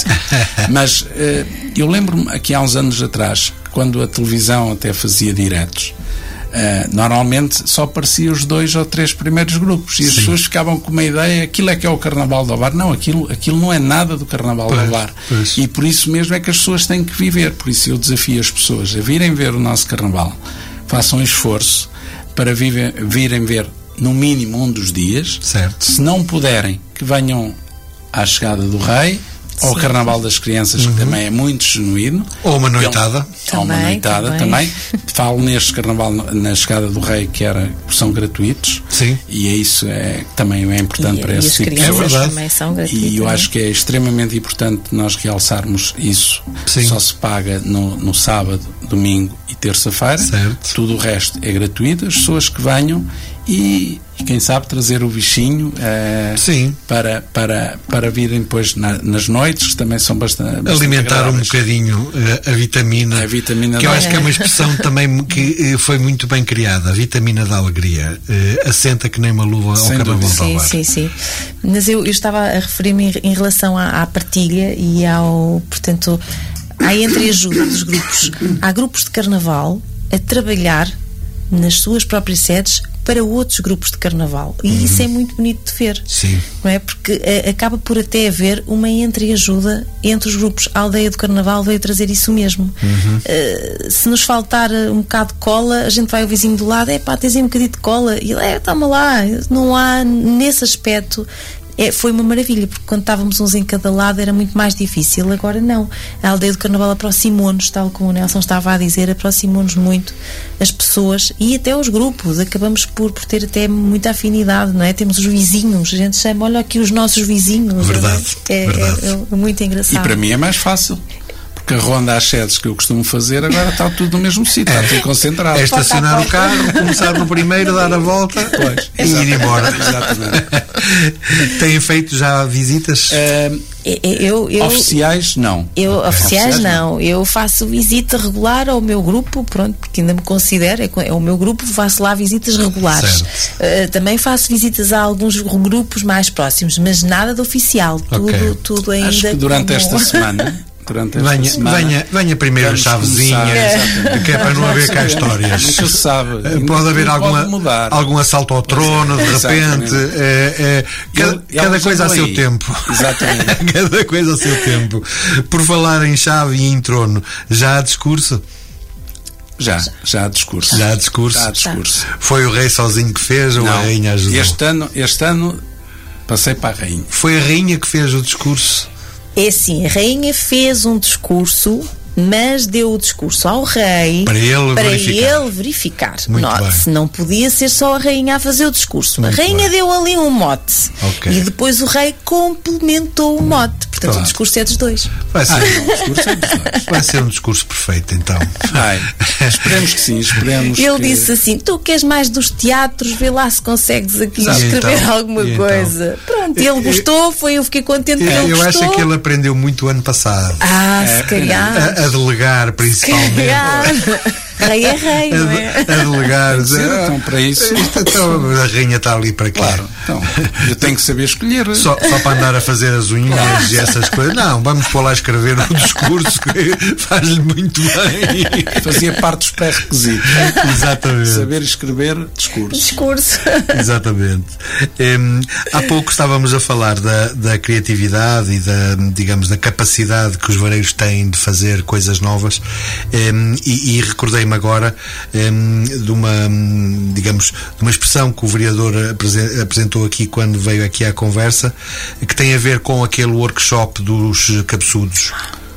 Mas eh, eu lembro-me aqui há uns anos atrás, quando a televisão até fazia diretos, eh, normalmente só apareciam os dois ou três primeiros grupos e as Sim. pessoas ficavam com uma ideia, aquilo é que é o Carnaval do Alvar. Não, aquilo, aquilo não é nada do Carnaval Pois, do Alvar. pois. E por isso mesmo é que as pessoas têm que viver. Por isso eu desafio as pessoas a virem ver o nosso Carnaval, façam um esforço para virem, virem ver no mínimo um dos dias. Certo. Se não puderem, que venham à chegada do Rei ou ao Sim. Carnaval das Crianças, Uhum. que também é muito genuíno. Ou uma noitada. Ou uma Também, noitada também. também. Falo neste Carnaval, na chegada do Rei, que era, são gratuitos. Sim. E é isso é, também é importante E, para e esse as tipo de crianças É verdade. também são gratuitas. e eu acho que é extremamente importante nós realçarmos isso. Sim. Só se paga no, no sábado, domingo e terça-feira. Certo. Tudo o resto é gratuito. As pessoas que venham e, e quem sabe trazer o bichinho eh, Sim. para, para, para virem depois na, nas noites, que também são bastante, bastante Alimentar um agradáveis. bocadinho eh, a vitamina, A vitamina que eu da- acho que é uma expressão também que eh, foi muito bem criada, a vitamina da alegria, eh, assenta que nem uma luva ao Sem Carnaval dúvida. do Sim, Alvar. sim, sim. Mas eu, eu estava a referir-me em, em relação à, à partilha e ao, portanto, à entreajuda dos grupos. Há grupos de carnaval a trabalhar nas suas próprias sedes para outros grupos de carnaval. E isso é muito bonito de ver. Sim. Não é? Porque eh, acaba por até haver uma entreajuda entre os grupos. A aldeia do carnaval veio trazer isso mesmo. Eh, se nos faltar eh, um bocado de cola, a gente vai ao vizinho do lado, é pá, tens aí um bocadinho de cola. E ele, é, toma lá. Não há, nesse aspecto, é, foi uma maravilha, porque quando estávamos uns em cada lado era muito mais difícil. Agora não. A aldeia do carnaval aproximou-nos, tal como o Nelson estava a dizer, aproximou-nos muito as pessoas e até os grupos. Acabamos por, por ter até muita afinidade, não é? Temos os vizinhos, a gente chama, olha aqui os nossos vizinhos. Verdade, É, é, verdade. é, é muito engraçado. E para mim é mais fácil. Porque a ronda às sedes que eu costumo fazer agora está tudo no mesmo sítio, está tudo concentrado. É estacionar o carro, começar no primeiro, dar a volta Pois, e ir embora. Exatamente. Têm feito já visitas? Eh, É, é, eu, eu, oficiais, não. Eu, Ok. oficiais, não. Eu faço visita regular ao meu grupo, pronto, porque ainda me considero, é, co- é o meu grupo, faço lá visitas regulares. Uh, também faço visitas a alguns grupos mais próximos, mas nada de oficial. Ok. Tudo, tudo ainda. Acho que durante como- esta semana. Durante esta Venha, semana venha, venha primeiro a vamos chavezinha, começar, exatamente. que é para não haver cá histórias. Nunca se sabe. Eh, Pode haver Tudo alguma, pode mudar. algum assalto ao trono, de Exatamente. repente. eh, eh, cada Ele- cada elas coisa a andam seu aí. tempo. Exatamente. Cada coisa a seu tempo. Por falar em chave e em trono, já há discurso? Já, já há discurso. Já há discurso? Já há discurso. Foi o rei sozinho que fez ou Não, a rainha ajudou? este ano, este ano passei para a rainha. Foi a rainha que fez o discurso? É assim, a rainha fez um discurso mas deu o discurso ao rei para ele para verificar. Ele verificar. Muito Note-se, não podia ser só a rainha a fazer o discurso. Muito a rainha bem. deu ali um mote. Okay. E depois o rei complementou o mote. Portanto, Claro. o discurso é dos dois. Vai ser, Ah, não, o discurso é dos dois. vai ser um discurso perfeito, então. Ai, esperemos que sim, esperemos Ele que... disse assim: tu que és mais dos teatros, vê lá se consegues aqui Exato. escrever Então, alguma e então? coisa. Pronto, ele gostou, foi, eu fiquei contente que ele Eu gostou. acho que ele aprendeu muito o ano passado. Ah, É, se calhar. A, a delegar, principalmente. calhar. Rei é rei, A, não de- é? a delegar. Sim, então, para isso... Então, a rainha está ali para quê? Claro, então, eu tenho que saber escolher. Só, só para andar a fazer as unhas e essas coisas. Não, vamos pôr lá a escrever o discurso que faz-lhe muito bem. Fazia parte dos pré-requisitos. Exatamente. Saber escrever discurso. Discurso. Exatamente. Em, há pouco estávamos a falar da, da criatividade e da, digamos, da capacidade que os vareiros têm de fazer coisas novas, em, e, e recordei-me agora em, de uma, digamos, de uma expressão que o vereador apresen- apresentou aqui quando veio aqui à conversa, que tem a ver com aquele workshop dos cabeçudos,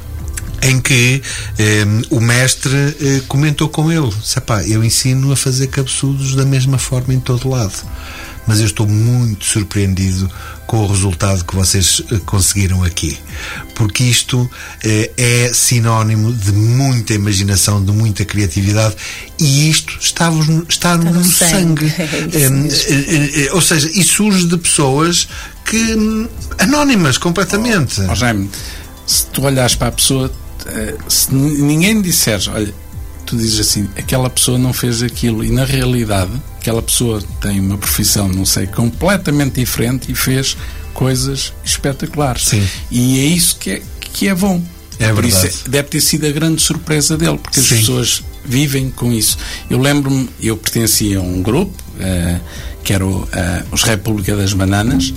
em que eh, o mestre eh, comentou com ele: "Sapá, eu ensino a fazer cabeçudos da mesma forma em todo lado, mas eu estou muito surpreendido com o resultado que vocês eh, conseguiram aqui, porque isto eh, é sinónimo de muita imaginação, de muita criatividade, e isto está-vos no, está no, no sangue, sangue. É isso Eh, mesmo. eh, eh, ou seja, e surge de pessoas que hum, anónimas completamente." Ó Jaime, se tu olhares para a pessoa, eh, se n- ninguém disseres, olha, tu dizes assim, aquela pessoa não fez aquilo, e na realidade aquela pessoa tem uma profissão, não sei, completamente diferente e fez coisas espetaculares. Sim. E é isso que é, que é bom. É Por verdade. isso é- deve ter sido a grande surpresa dele, porque Sim. as pessoas vivem com isso. Eu lembro-me, eu pertencia a um grupo, eh, que era o, eh, os República das Bananas,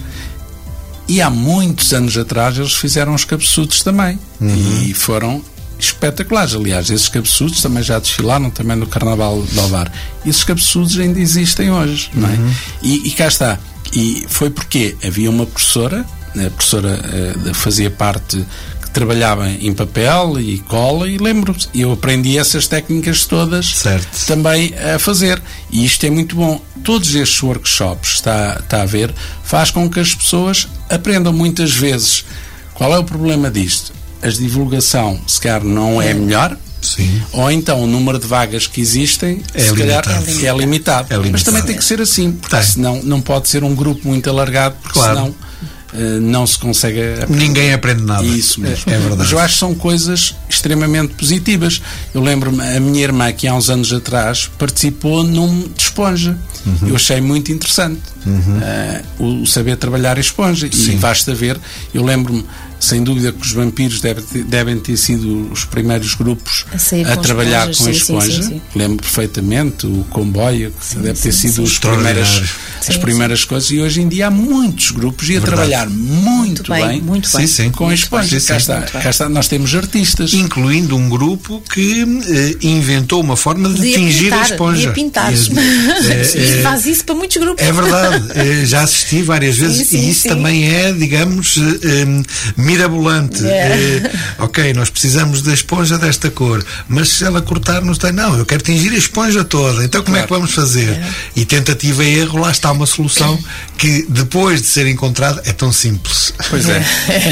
e há muitos anos atrás eles fizeram os cabeçudos também. Uhum. E foram espetaculares. Aliás, esses cabeçudos também já desfilaram também no Carnaval de Alvar. Esses cabeçudos ainda existem hoje, não é? Uhum. E, e cá está. E foi porque havia uma professora, a professora eh, fazia parte, que trabalhava em papel e cola, e lembro-me, eu aprendi essas técnicas todas Certo. também a fazer. E isto é muito bom. Todos estes workshops, está, está a ver, faz com que as pessoas aprendam muitas vezes. Qual é o problema disto? A divulgação, se calhar, não é melhor. Sim. Ou então o número de vagas que existem, É se calhar, limitado. é limitado. É limitado. Mas também tem que ser assim, porque Tem. senão não pode ser um grupo muito alargado, porque Claro. senão eh, não se consegue aprender. Ninguém aprende nada. Isso mesmo. É, é verdade. Mas eu acho que são coisas extremamente positivas. Eu lembro-me, a minha irmã, que há uns anos atrás, participou num de esponja. Uhum. Eu achei muito interessante eh, o, o saber trabalhar a esponja. Sim. E basta ver, eu lembro-me, sem dúvida, que os vampiros devem ter, devem ter sido os primeiros grupos A sair a com trabalhar esponjas, com a sim, sim, esponja. sim, sim. Lembro perfeitamente o comboio, que deve ter sim, sido sim. os primeiras, Extraordinário. as Sim, primeiras coisas. E hoje em dia há muitos grupos e a Verdade. trabalhar muito, Muito bem, bem, muito Sim, bem. sim. com a esponja. Sim, Cá, sim. está, Muito bem. cá está, nós temos artistas. Incluindo um grupo que eh, inventou uma forma de Podia tingir a pintar, esponja. podia pintar. E, eh, E faz isso para muitos grupos. É verdade, eh, já assisti várias vezes, Sim, sim, e isso sim. também é, digamos, eh, eh, mirabolante. É. Eh, ok, nós precisamos da esponja desta cor, mas se ela cortar, não tem, não, eu quero tingir a esponja toda, então como é que Claro. vamos fazer? É. E tentativa e erro, lá está uma solução que depois de ser encontrada é tão simples. Pois é.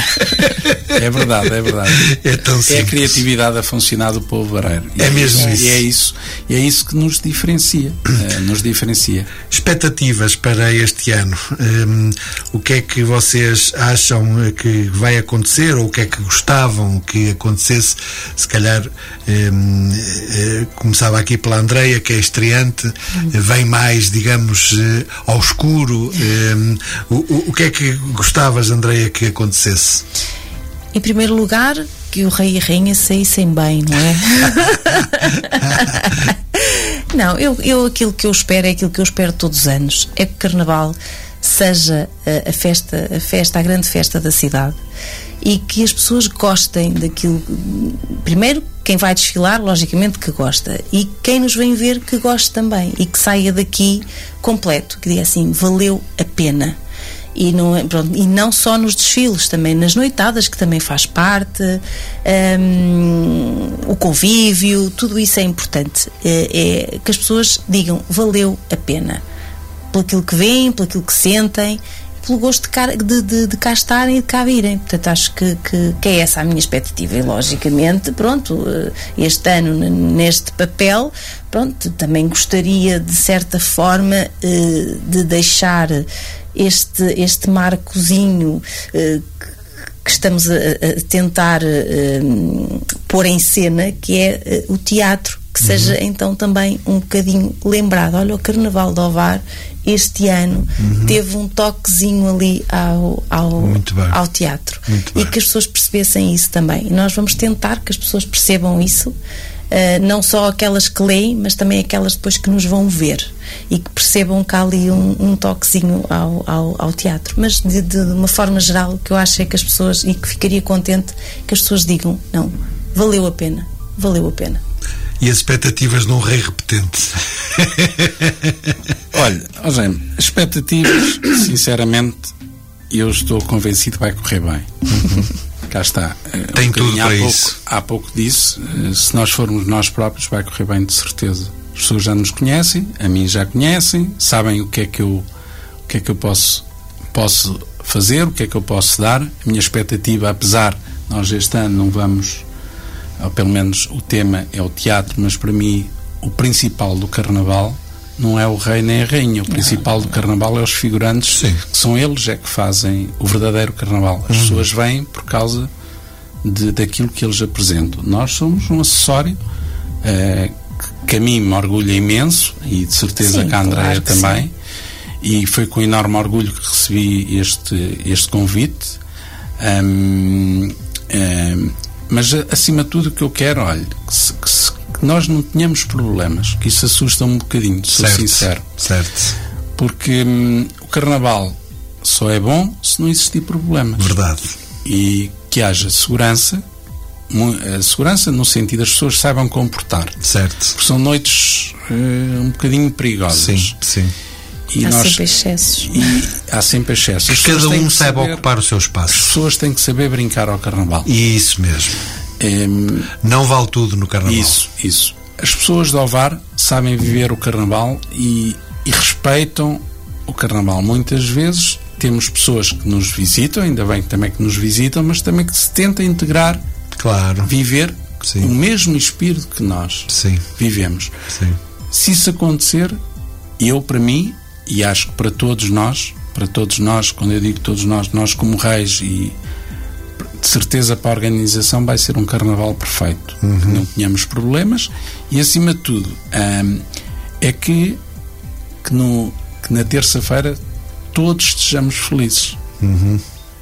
É verdade, é verdade. É tão É a simples. criatividade a funcionar do povo vareiro. E É mesmo E isso. é isso, e é isso que nos diferencia. eh, nos diferencia. Expectativas para este ano. Hum, o que é que vocês acham eh, que vai acontecer, ou o que é que gostavam que acontecesse? Se calhar hum, eh, começava aqui pela Andreia, que é estreante, eh, vem mais, digamos, eh, ao escuro. Hum, o, o, o que é que gostavas, Andreia, que acontecesse? Em primeiro lugar, que o rei e a rainha saíssem bem, não é? Não, eu, eu aquilo que eu espero é aquilo que eu espero todos os anos, é que o Carnaval seja a, a festa, a festa, a grande festa da cidade, e que as pessoas gostem daquilo. Primeiro, quem vai desfilar, logicamente que gosta, e quem nos vem ver que goste também, e que saia daqui completo, que diga assim, valeu a pena. E não, pronto, e não só nos desfiles, também nas noitadas, que também faz parte, um, o convívio, tudo isso é importante. É, é que as pessoas digam, valeu a pena, pelo aquilo que veem, pelo aquilo que sentem, pelo gosto de cá, de, de, de cá estarem e de cá virem. Portanto, acho que, que, que é essa a minha expectativa. E logicamente, pronto, este ano neste papel, pronto, também gostaria de certa forma de deixar este, este marcozinho que estamos a, a tentar pôr em cena, que é o teatro, que seja uhum. então também um bocadinho lembrado. Olha, o Carnaval de Ovar este ano uhum. teve um toquezinho ali ao, ao, ao teatro. Muito e bem. Que as pessoas percebessem isso também. E nós vamos tentar que as pessoas percebam isso, uh, não só aquelas que leem, mas também aquelas depois que nos vão ver, e que percebam que há ali um, um toquezinho ao, ao, ao teatro. Mas de, de uma forma geral, o que eu acho é que as pessoas, e que ficaria contente que as pessoas digam, não, valeu a pena, valeu a pena. E as expectativas de um rei repetente? Olha, José, expectativas, sinceramente, eu estou convencido que vai correr bem. Uhum. Cá está. Tem um tudo para há pouco, isso. Há pouco disse, se nós formos nós próprios, vai correr bem, de certeza. As pessoas já nos conhecem, a mim já conhecem, sabem o que é que eu, o que é que eu posso, posso fazer, o que é que eu posso dar. A minha expectativa, apesar de nós este ano não vamos, ou pelo menos o tema é o teatro, mas para mim o principal do Carnaval não é o rei nem a rainha. O principal do Carnaval é os figurantes. Sim. Que são eles é que fazem o verdadeiro Carnaval. As uhum. pessoas vêm por causa de, daquilo que eles apresentam. Nós somos um acessório uh, que a mim me orgulha imenso, e de certeza Sim, que a Andréia claro também, sim. E foi com enorme orgulho que recebi este, este convite. Um, um, mas acima de tudo o que eu quero, olha, que, se, que, se, que nós não tenhamos problemas, que isso assusta um bocadinho, sou certo, sincero. Certo. Porque hum, o Carnaval só é bom se não existir problemas. Verdade. E que haja segurança, a segurança no sentido das pessoas saibam comportar. Certo. Porque são noites uh, um bocadinho perigosas. Sim, sim. E há nós, sempre excessos. E há sempre excessos. Cada um saiba ocupar o seu espaço. As pessoas têm que saber brincar ao Carnaval. Isso mesmo. É, não vale tudo no Carnaval. Isso, isso. As pessoas de Ovar sabem viver o Carnaval e, e respeitam o Carnaval. Muitas vezes temos pessoas que nos visitam, ainda bem que também que nos visitam, mas também que se tenta integrar, claro, viver Sim. o mesmo espírito que nós Sim. vivemos. Sim. Se isso acontecer, eu, para mim, e acho que para todos nós, para todos nós, quando eu digo todos nós, nós como reis, e de certeza para a organização vai ser um Carnaval perfeito, uhum. que não tenhamos problemas, e acima de tudo hum, é que, que, no, que na terça-feira todos estejamos felizes. Uhum.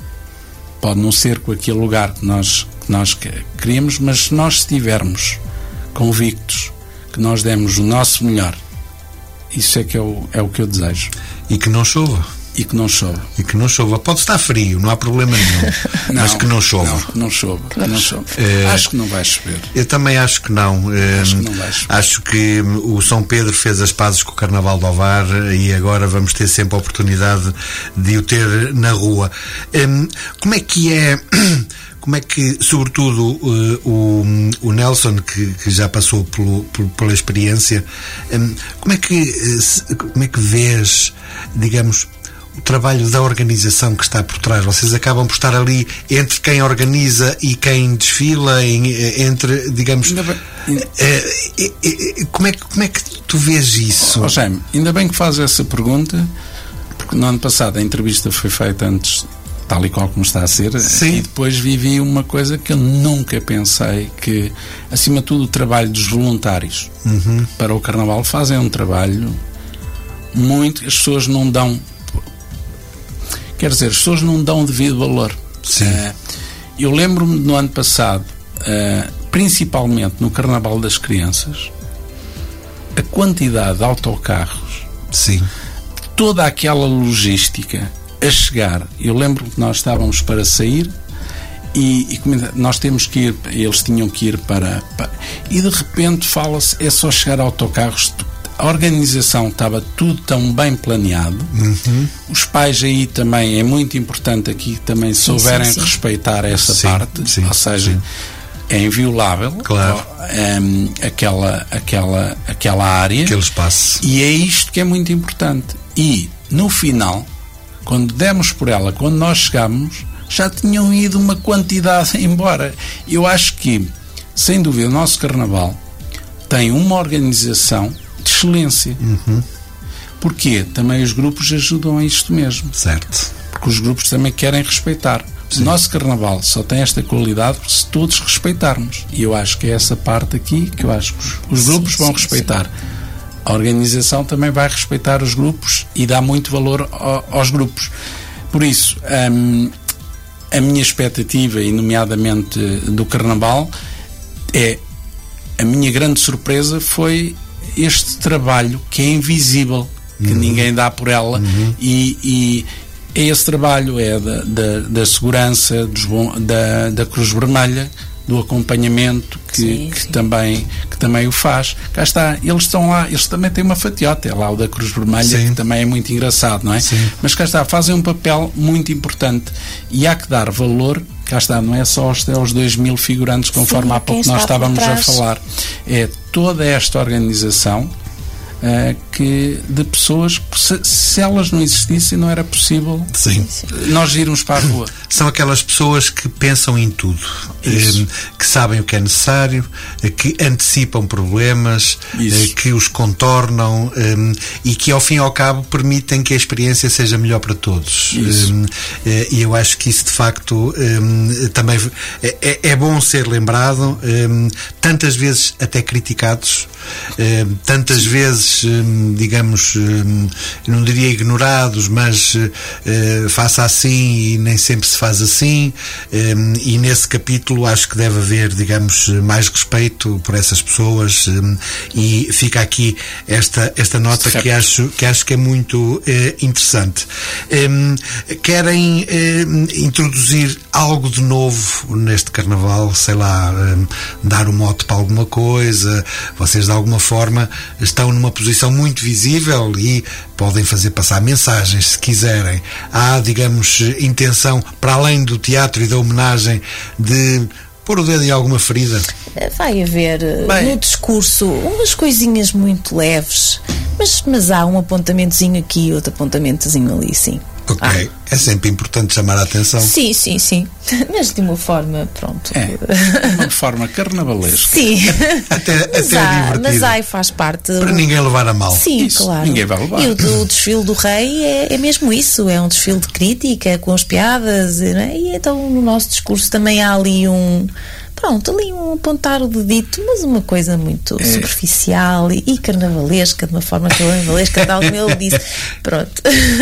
Pode não ser com aquele lugar que nós, que nós queríamos, mas se nós estivermos convictos que nós demos o nosso melhor, isso é que é o, é o que eu desejo. E que não chova. E que não chova. E que não chova. Pode estar frio, não há problema nenhum. Não, mas que não chova. Não, que não chova. Que não chova. É, acho que não vai chover. Eu também acho que não. É, acho que não vai chover. Acho que o São Pedro fez as pazes com o Carnaval de Ovar e agora vamos ter sempre a oportunidade de o ter na rua. É, como é que é... Como é que, sobretudo, uh, o, o Nelson, que, que já passou pelo, pelo, pela experiência, um, como, é que, uh, se, como é que vês, digamos, o trabalho da organização que está por trás? Vocês acabam por estar ali entre quem organiza e quem desfila, em, entre, digamos... Ainda bem, ainda... Uh, uh, uh, como, é, como é que tu vês isso? Oh, Jaime, ainda bem que fazes essa pergunta, porque no ano passado a entrevista foi feita antes... tal e qual como está a ser. Sim. E depois vivi uma coisa que eu nunca pensei, que acima de tudo o trabalho dos voluntários uhum. para o Carnaval fazem um trabalho muito, as pessoas não dão, quer dizer, as pessoas não dão devido valor. Sim. Uh, eu lembro-me no ano passado, uh, principalmente no Carnaval das Crianças, a quantidade de autocarros, Sim. toda aquela logística a chegar. Eu lembro que nós estávamos para sair e, e nós temos que ir, eles tinham que ir para, para e de repente fala-se, é só chegar a autocarros, a organização estava tudo tão bem planeado. Uhum. Os pais aí também, é muito importante aqui também sim, souberem sim, sim. respeitar essa sim, parte, sim, ou seja, sim. é inviolável, claro. um, aquela, aquela, aquela área, aquele espaço. E é isto que é muito importante. E no final, quando demos por ela, quando nós chegámos, já tinham ido uma quantidade embora. Eu acho que, sem dúvida, o nosso carnaval tem uma organização de excelência. Uhum. Porquê? Também os grupos ajudam a isto mesmo. Certo. Porque os grupos também querem respeitar. Sim. O nosso carnaval só tem esta qualidade se todos respeitarmos. E eu acho que é essa parte aqui que eu acho que os, os grupos sim, vão sim, respeitar. Sim. A organização também vai respeitar os grupos e dá muito valor ao, aos grupos. Por isso, hum, a minha expectativa, e nomeadamente do carnaval, é a minha grande surpresa foi este trabalho que é invisível, que uhum. ninguém dá por ela, uhum. e, e é esse trabalho, é da, da, da segurança, dos bom, da, da Cruz Vermelha, do acompanhamento que, sim, que, sim. Também, que também o faz. Cá está, eles estão lá, eles também têm uma fatiota, é lá o da Cruz Vermelha, sim. que também é muito engraçado, não é? Sim. Mas cá está, fazem um papel muito importante e há que dar valor. Cá está, não é só aos, aos dois mil figurantes, conforme sim, há pouco nós estávamos a falar. É toda esta organização uh, que, de pessoas que, se, se elas não existissem, não era possível sim. nós irmos para a rua. São aquelas pessoas que pensam em tudo, eh, que sabem o que é necessário, eh, que antecipam problemas, eh, que os contornam eh, e que, ao fim e ao cabo, permitem que a experiência seja melhor para todos. Eh, e eu acho que isso, de facto, eh, também é, é bom ser lembrado, eh, tantas vezes até criticados, eh, tantas Sim. vezes, eh, digamos, eh, não diria ignorados, mas eh, faça assim e nem sempre se faz assim, um, e nesse capítulo acho que deve haver, digamos, mais respeito por essas pessoas, um, e fica aqui esta, esta nota que acho, que acho que é muito uh, interessante. Um, querem um, introduzir algo de novo neste carnaval, sei lá, um, dar um mote para alguma coisa? Vocês de alguma forma estão numa posição muito visível e podem fazer passar mensagens se quiserem. Há, digamos, intenção, para além do teatro e da homenagem, de pôr o dedo em alguma ferida? Vai haver Bem, no discurso umas coisinhas muito leves, mas, mas há um apontamentozinho aqui e outro apontamentozinho ali, sim. Ok, ah. é sempre importante chamar a atenção. Sim, sim, sim. Mas de uma forma, pronto. É, de uma forma carnavalesca. Sim. Até, mas até há, divertida. Mas aí faz parte. Para ninguém levar a mal. Sim, isso, claro. Ninguém vai levar. E o, do, o desfile do rei é, é mesmo isso. É um desfile de crítica, com as piadas. Não é? E então no nosso discurso também há ali um... Pronto, ali um apontar o dedito, mas uma coisa muito é. superficial e, e carnavalesca, de uma forma carnavalesca, tal como ele disse. Pronto.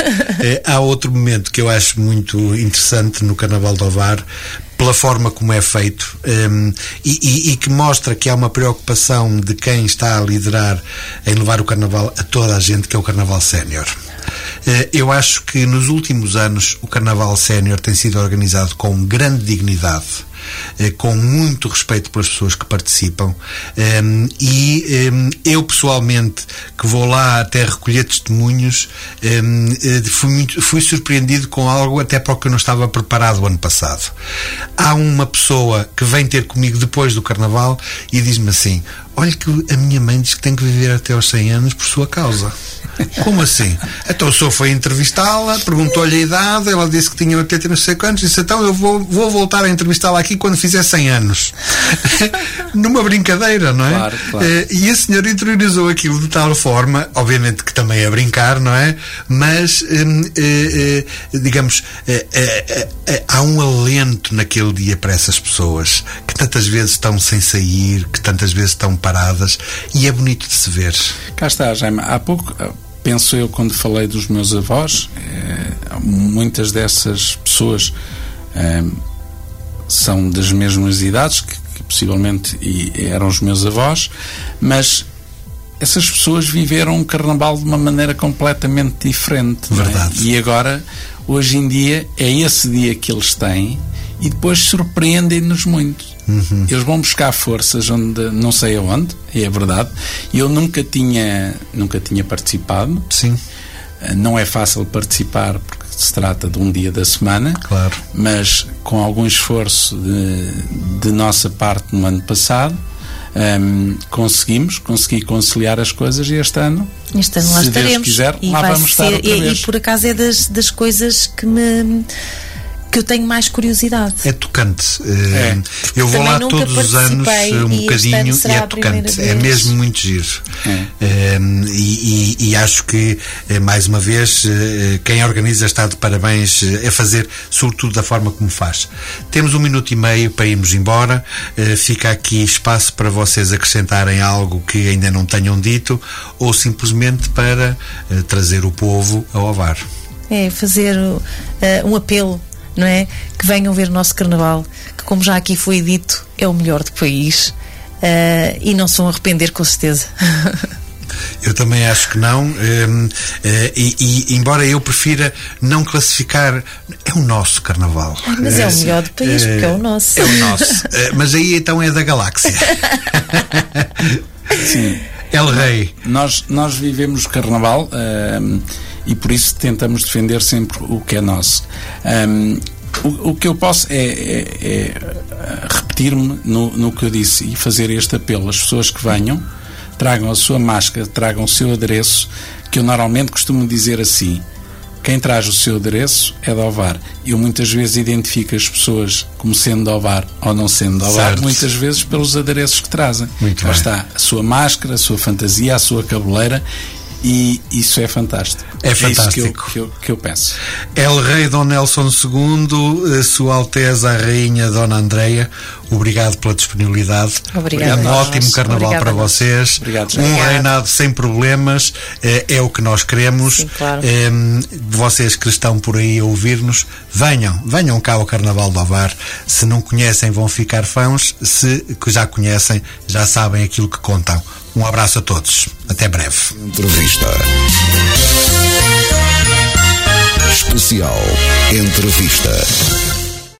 É, há outro momento que eu acho muito interessante no Carnaval de Ovar, pela forma como é feito, um, e, e, e que mostra que há uma preocupação de quem está a liderar em levar o Carnaval a toda a gente, que é o Carnaval Sénior. Eu acho que nos últimos anos o Carnaval Sénior tem sido organizado com grande dignidade, com muito respeito pelas pessoas que participam, e eu pessoalmente, que vou lá até recolher testemunhos, fui, muito, fui surpreendido com algo até para o que eu não estava preparado o ano passado. Há uma pessoa que vem ter comigo depois do Carnaval e diz-me assim: olha que a minha mãe diz que tem que viver até aos cem anos por sua causa. Como assim? Então o senhor foi entrevistá-la, perguntou-lhe a idade, ela disse que tinha oitenta e não sei quantos, disse: então eu vou, vou voltar a entrevistá-la aqui quando fizer cem anos. Numa brincadeira, não é? Claro, claro. E a senhora interiorizou aquilo de tal forma, obviamente que também é brincar, não é? Mas, hum, eh, eh, digamos, eh, eh, eh, há um alento naquele dia para essas pessoas que tantas vezes estão sem sair, que tantas vezes estão paradas, e é bonito de se ver. Cá está, Jaime. Há pouco, penso eu, quando falei dos meus avós, eh, muitas dessas pessoas eh, são das mesmas idades que, que possivelmente e, eram os meus avós, mas essas pessoas viveram um carnaval de uma maneira completamente diferente. Verdade. Não é? E agora, hoje em dia, é esse dia que eles têm e depois surpreendem-nos muito. Uhum. Eles vão buscar forças onde não sei aonde, e é verdade. Eu nunca tinha, nunca tinha participado. Sim. Não é fácil participar porque se trata de um dia da semana. Claro. Mas com algum esforço de, de nossa parte no ano passado, um, conseguimos, consegui conciliar as coisas, e este ano, este ano lá se estaremos. Deus quiser, e lá vai vamos ser, estar outra e, vez. E por acaso é das, das coisas que me... que eu tenho mais curiosidade. É tocante. É. Eu vou Também lá nunca todos os anos um e bocadinho e é a tocante. vez. É mesmo muito giro. É. Um, e, e, e acho que, mais uma vez, quem organiza está de parabéns a fazer, sobretudo da forma como faz. Temos um minuto e meio para irmos embora. Fica aqui espaço para vocês acrescentarem algo que ainda não tenham dito, ou simplesmente para trazer o povo ao Ovar. É fazer uh, um apelo, não é? Que venham ver o nosso carnaval, que, como já aqui foi dito, é o melhor do país, uh, e não se vão arrepender, com certeza. Eu também acho que não, um, uh, e, e embora eu prefira não classificar, é o nosso carnaval. Ah, mas é o melhor do país, uh, porque é o nosso. É o nosso, uh, mas aí então é da galáxia. Sim. El Rei. Nós, nós vivemos o carnaval, uh, e por isso tentamos defender sempre o que é nosso. Um, o, o que eu posso é, é, é repetir-me no, no que eu disse e fazer este apelo. As pessoas que venham, tragam a sua máscara, tragam o seu adereço, que eu normalmente costumo dizer assim: quem traz o seu adereço é de Ovar. Eu muitas vezes identifico as pessoas como sendo de Ovar ou não sendo de Ovar, certo. Muitas vezes pelos adereços que trazem. Muito Lá bem. está a sua máscara, a sua fantasia, a sua cabeleira. E isso é fantástico. É fantástico. É isso que eu, que eu, que eu peço. El Rei Dom Nelson segundo, Sua Alteza a Rainha Dona Andreia, obrigado pela disponibilidade. Obrigada. Um ótimo carnaval Obrigada para vocês. Obrigado. Um Obrigado. reinado sem problemas, é, é o que nós queremos. Sim, claro. É, vocês que estão por aí a ouvir-nos, venham, venham cá ao Carnaval do Ovar. Se não conhecem, vão ficar fãs. Se já conhecem, já sabem aquilo que contam. Um abraço a todos. Até breve. Entrevista. Especial Entrevista.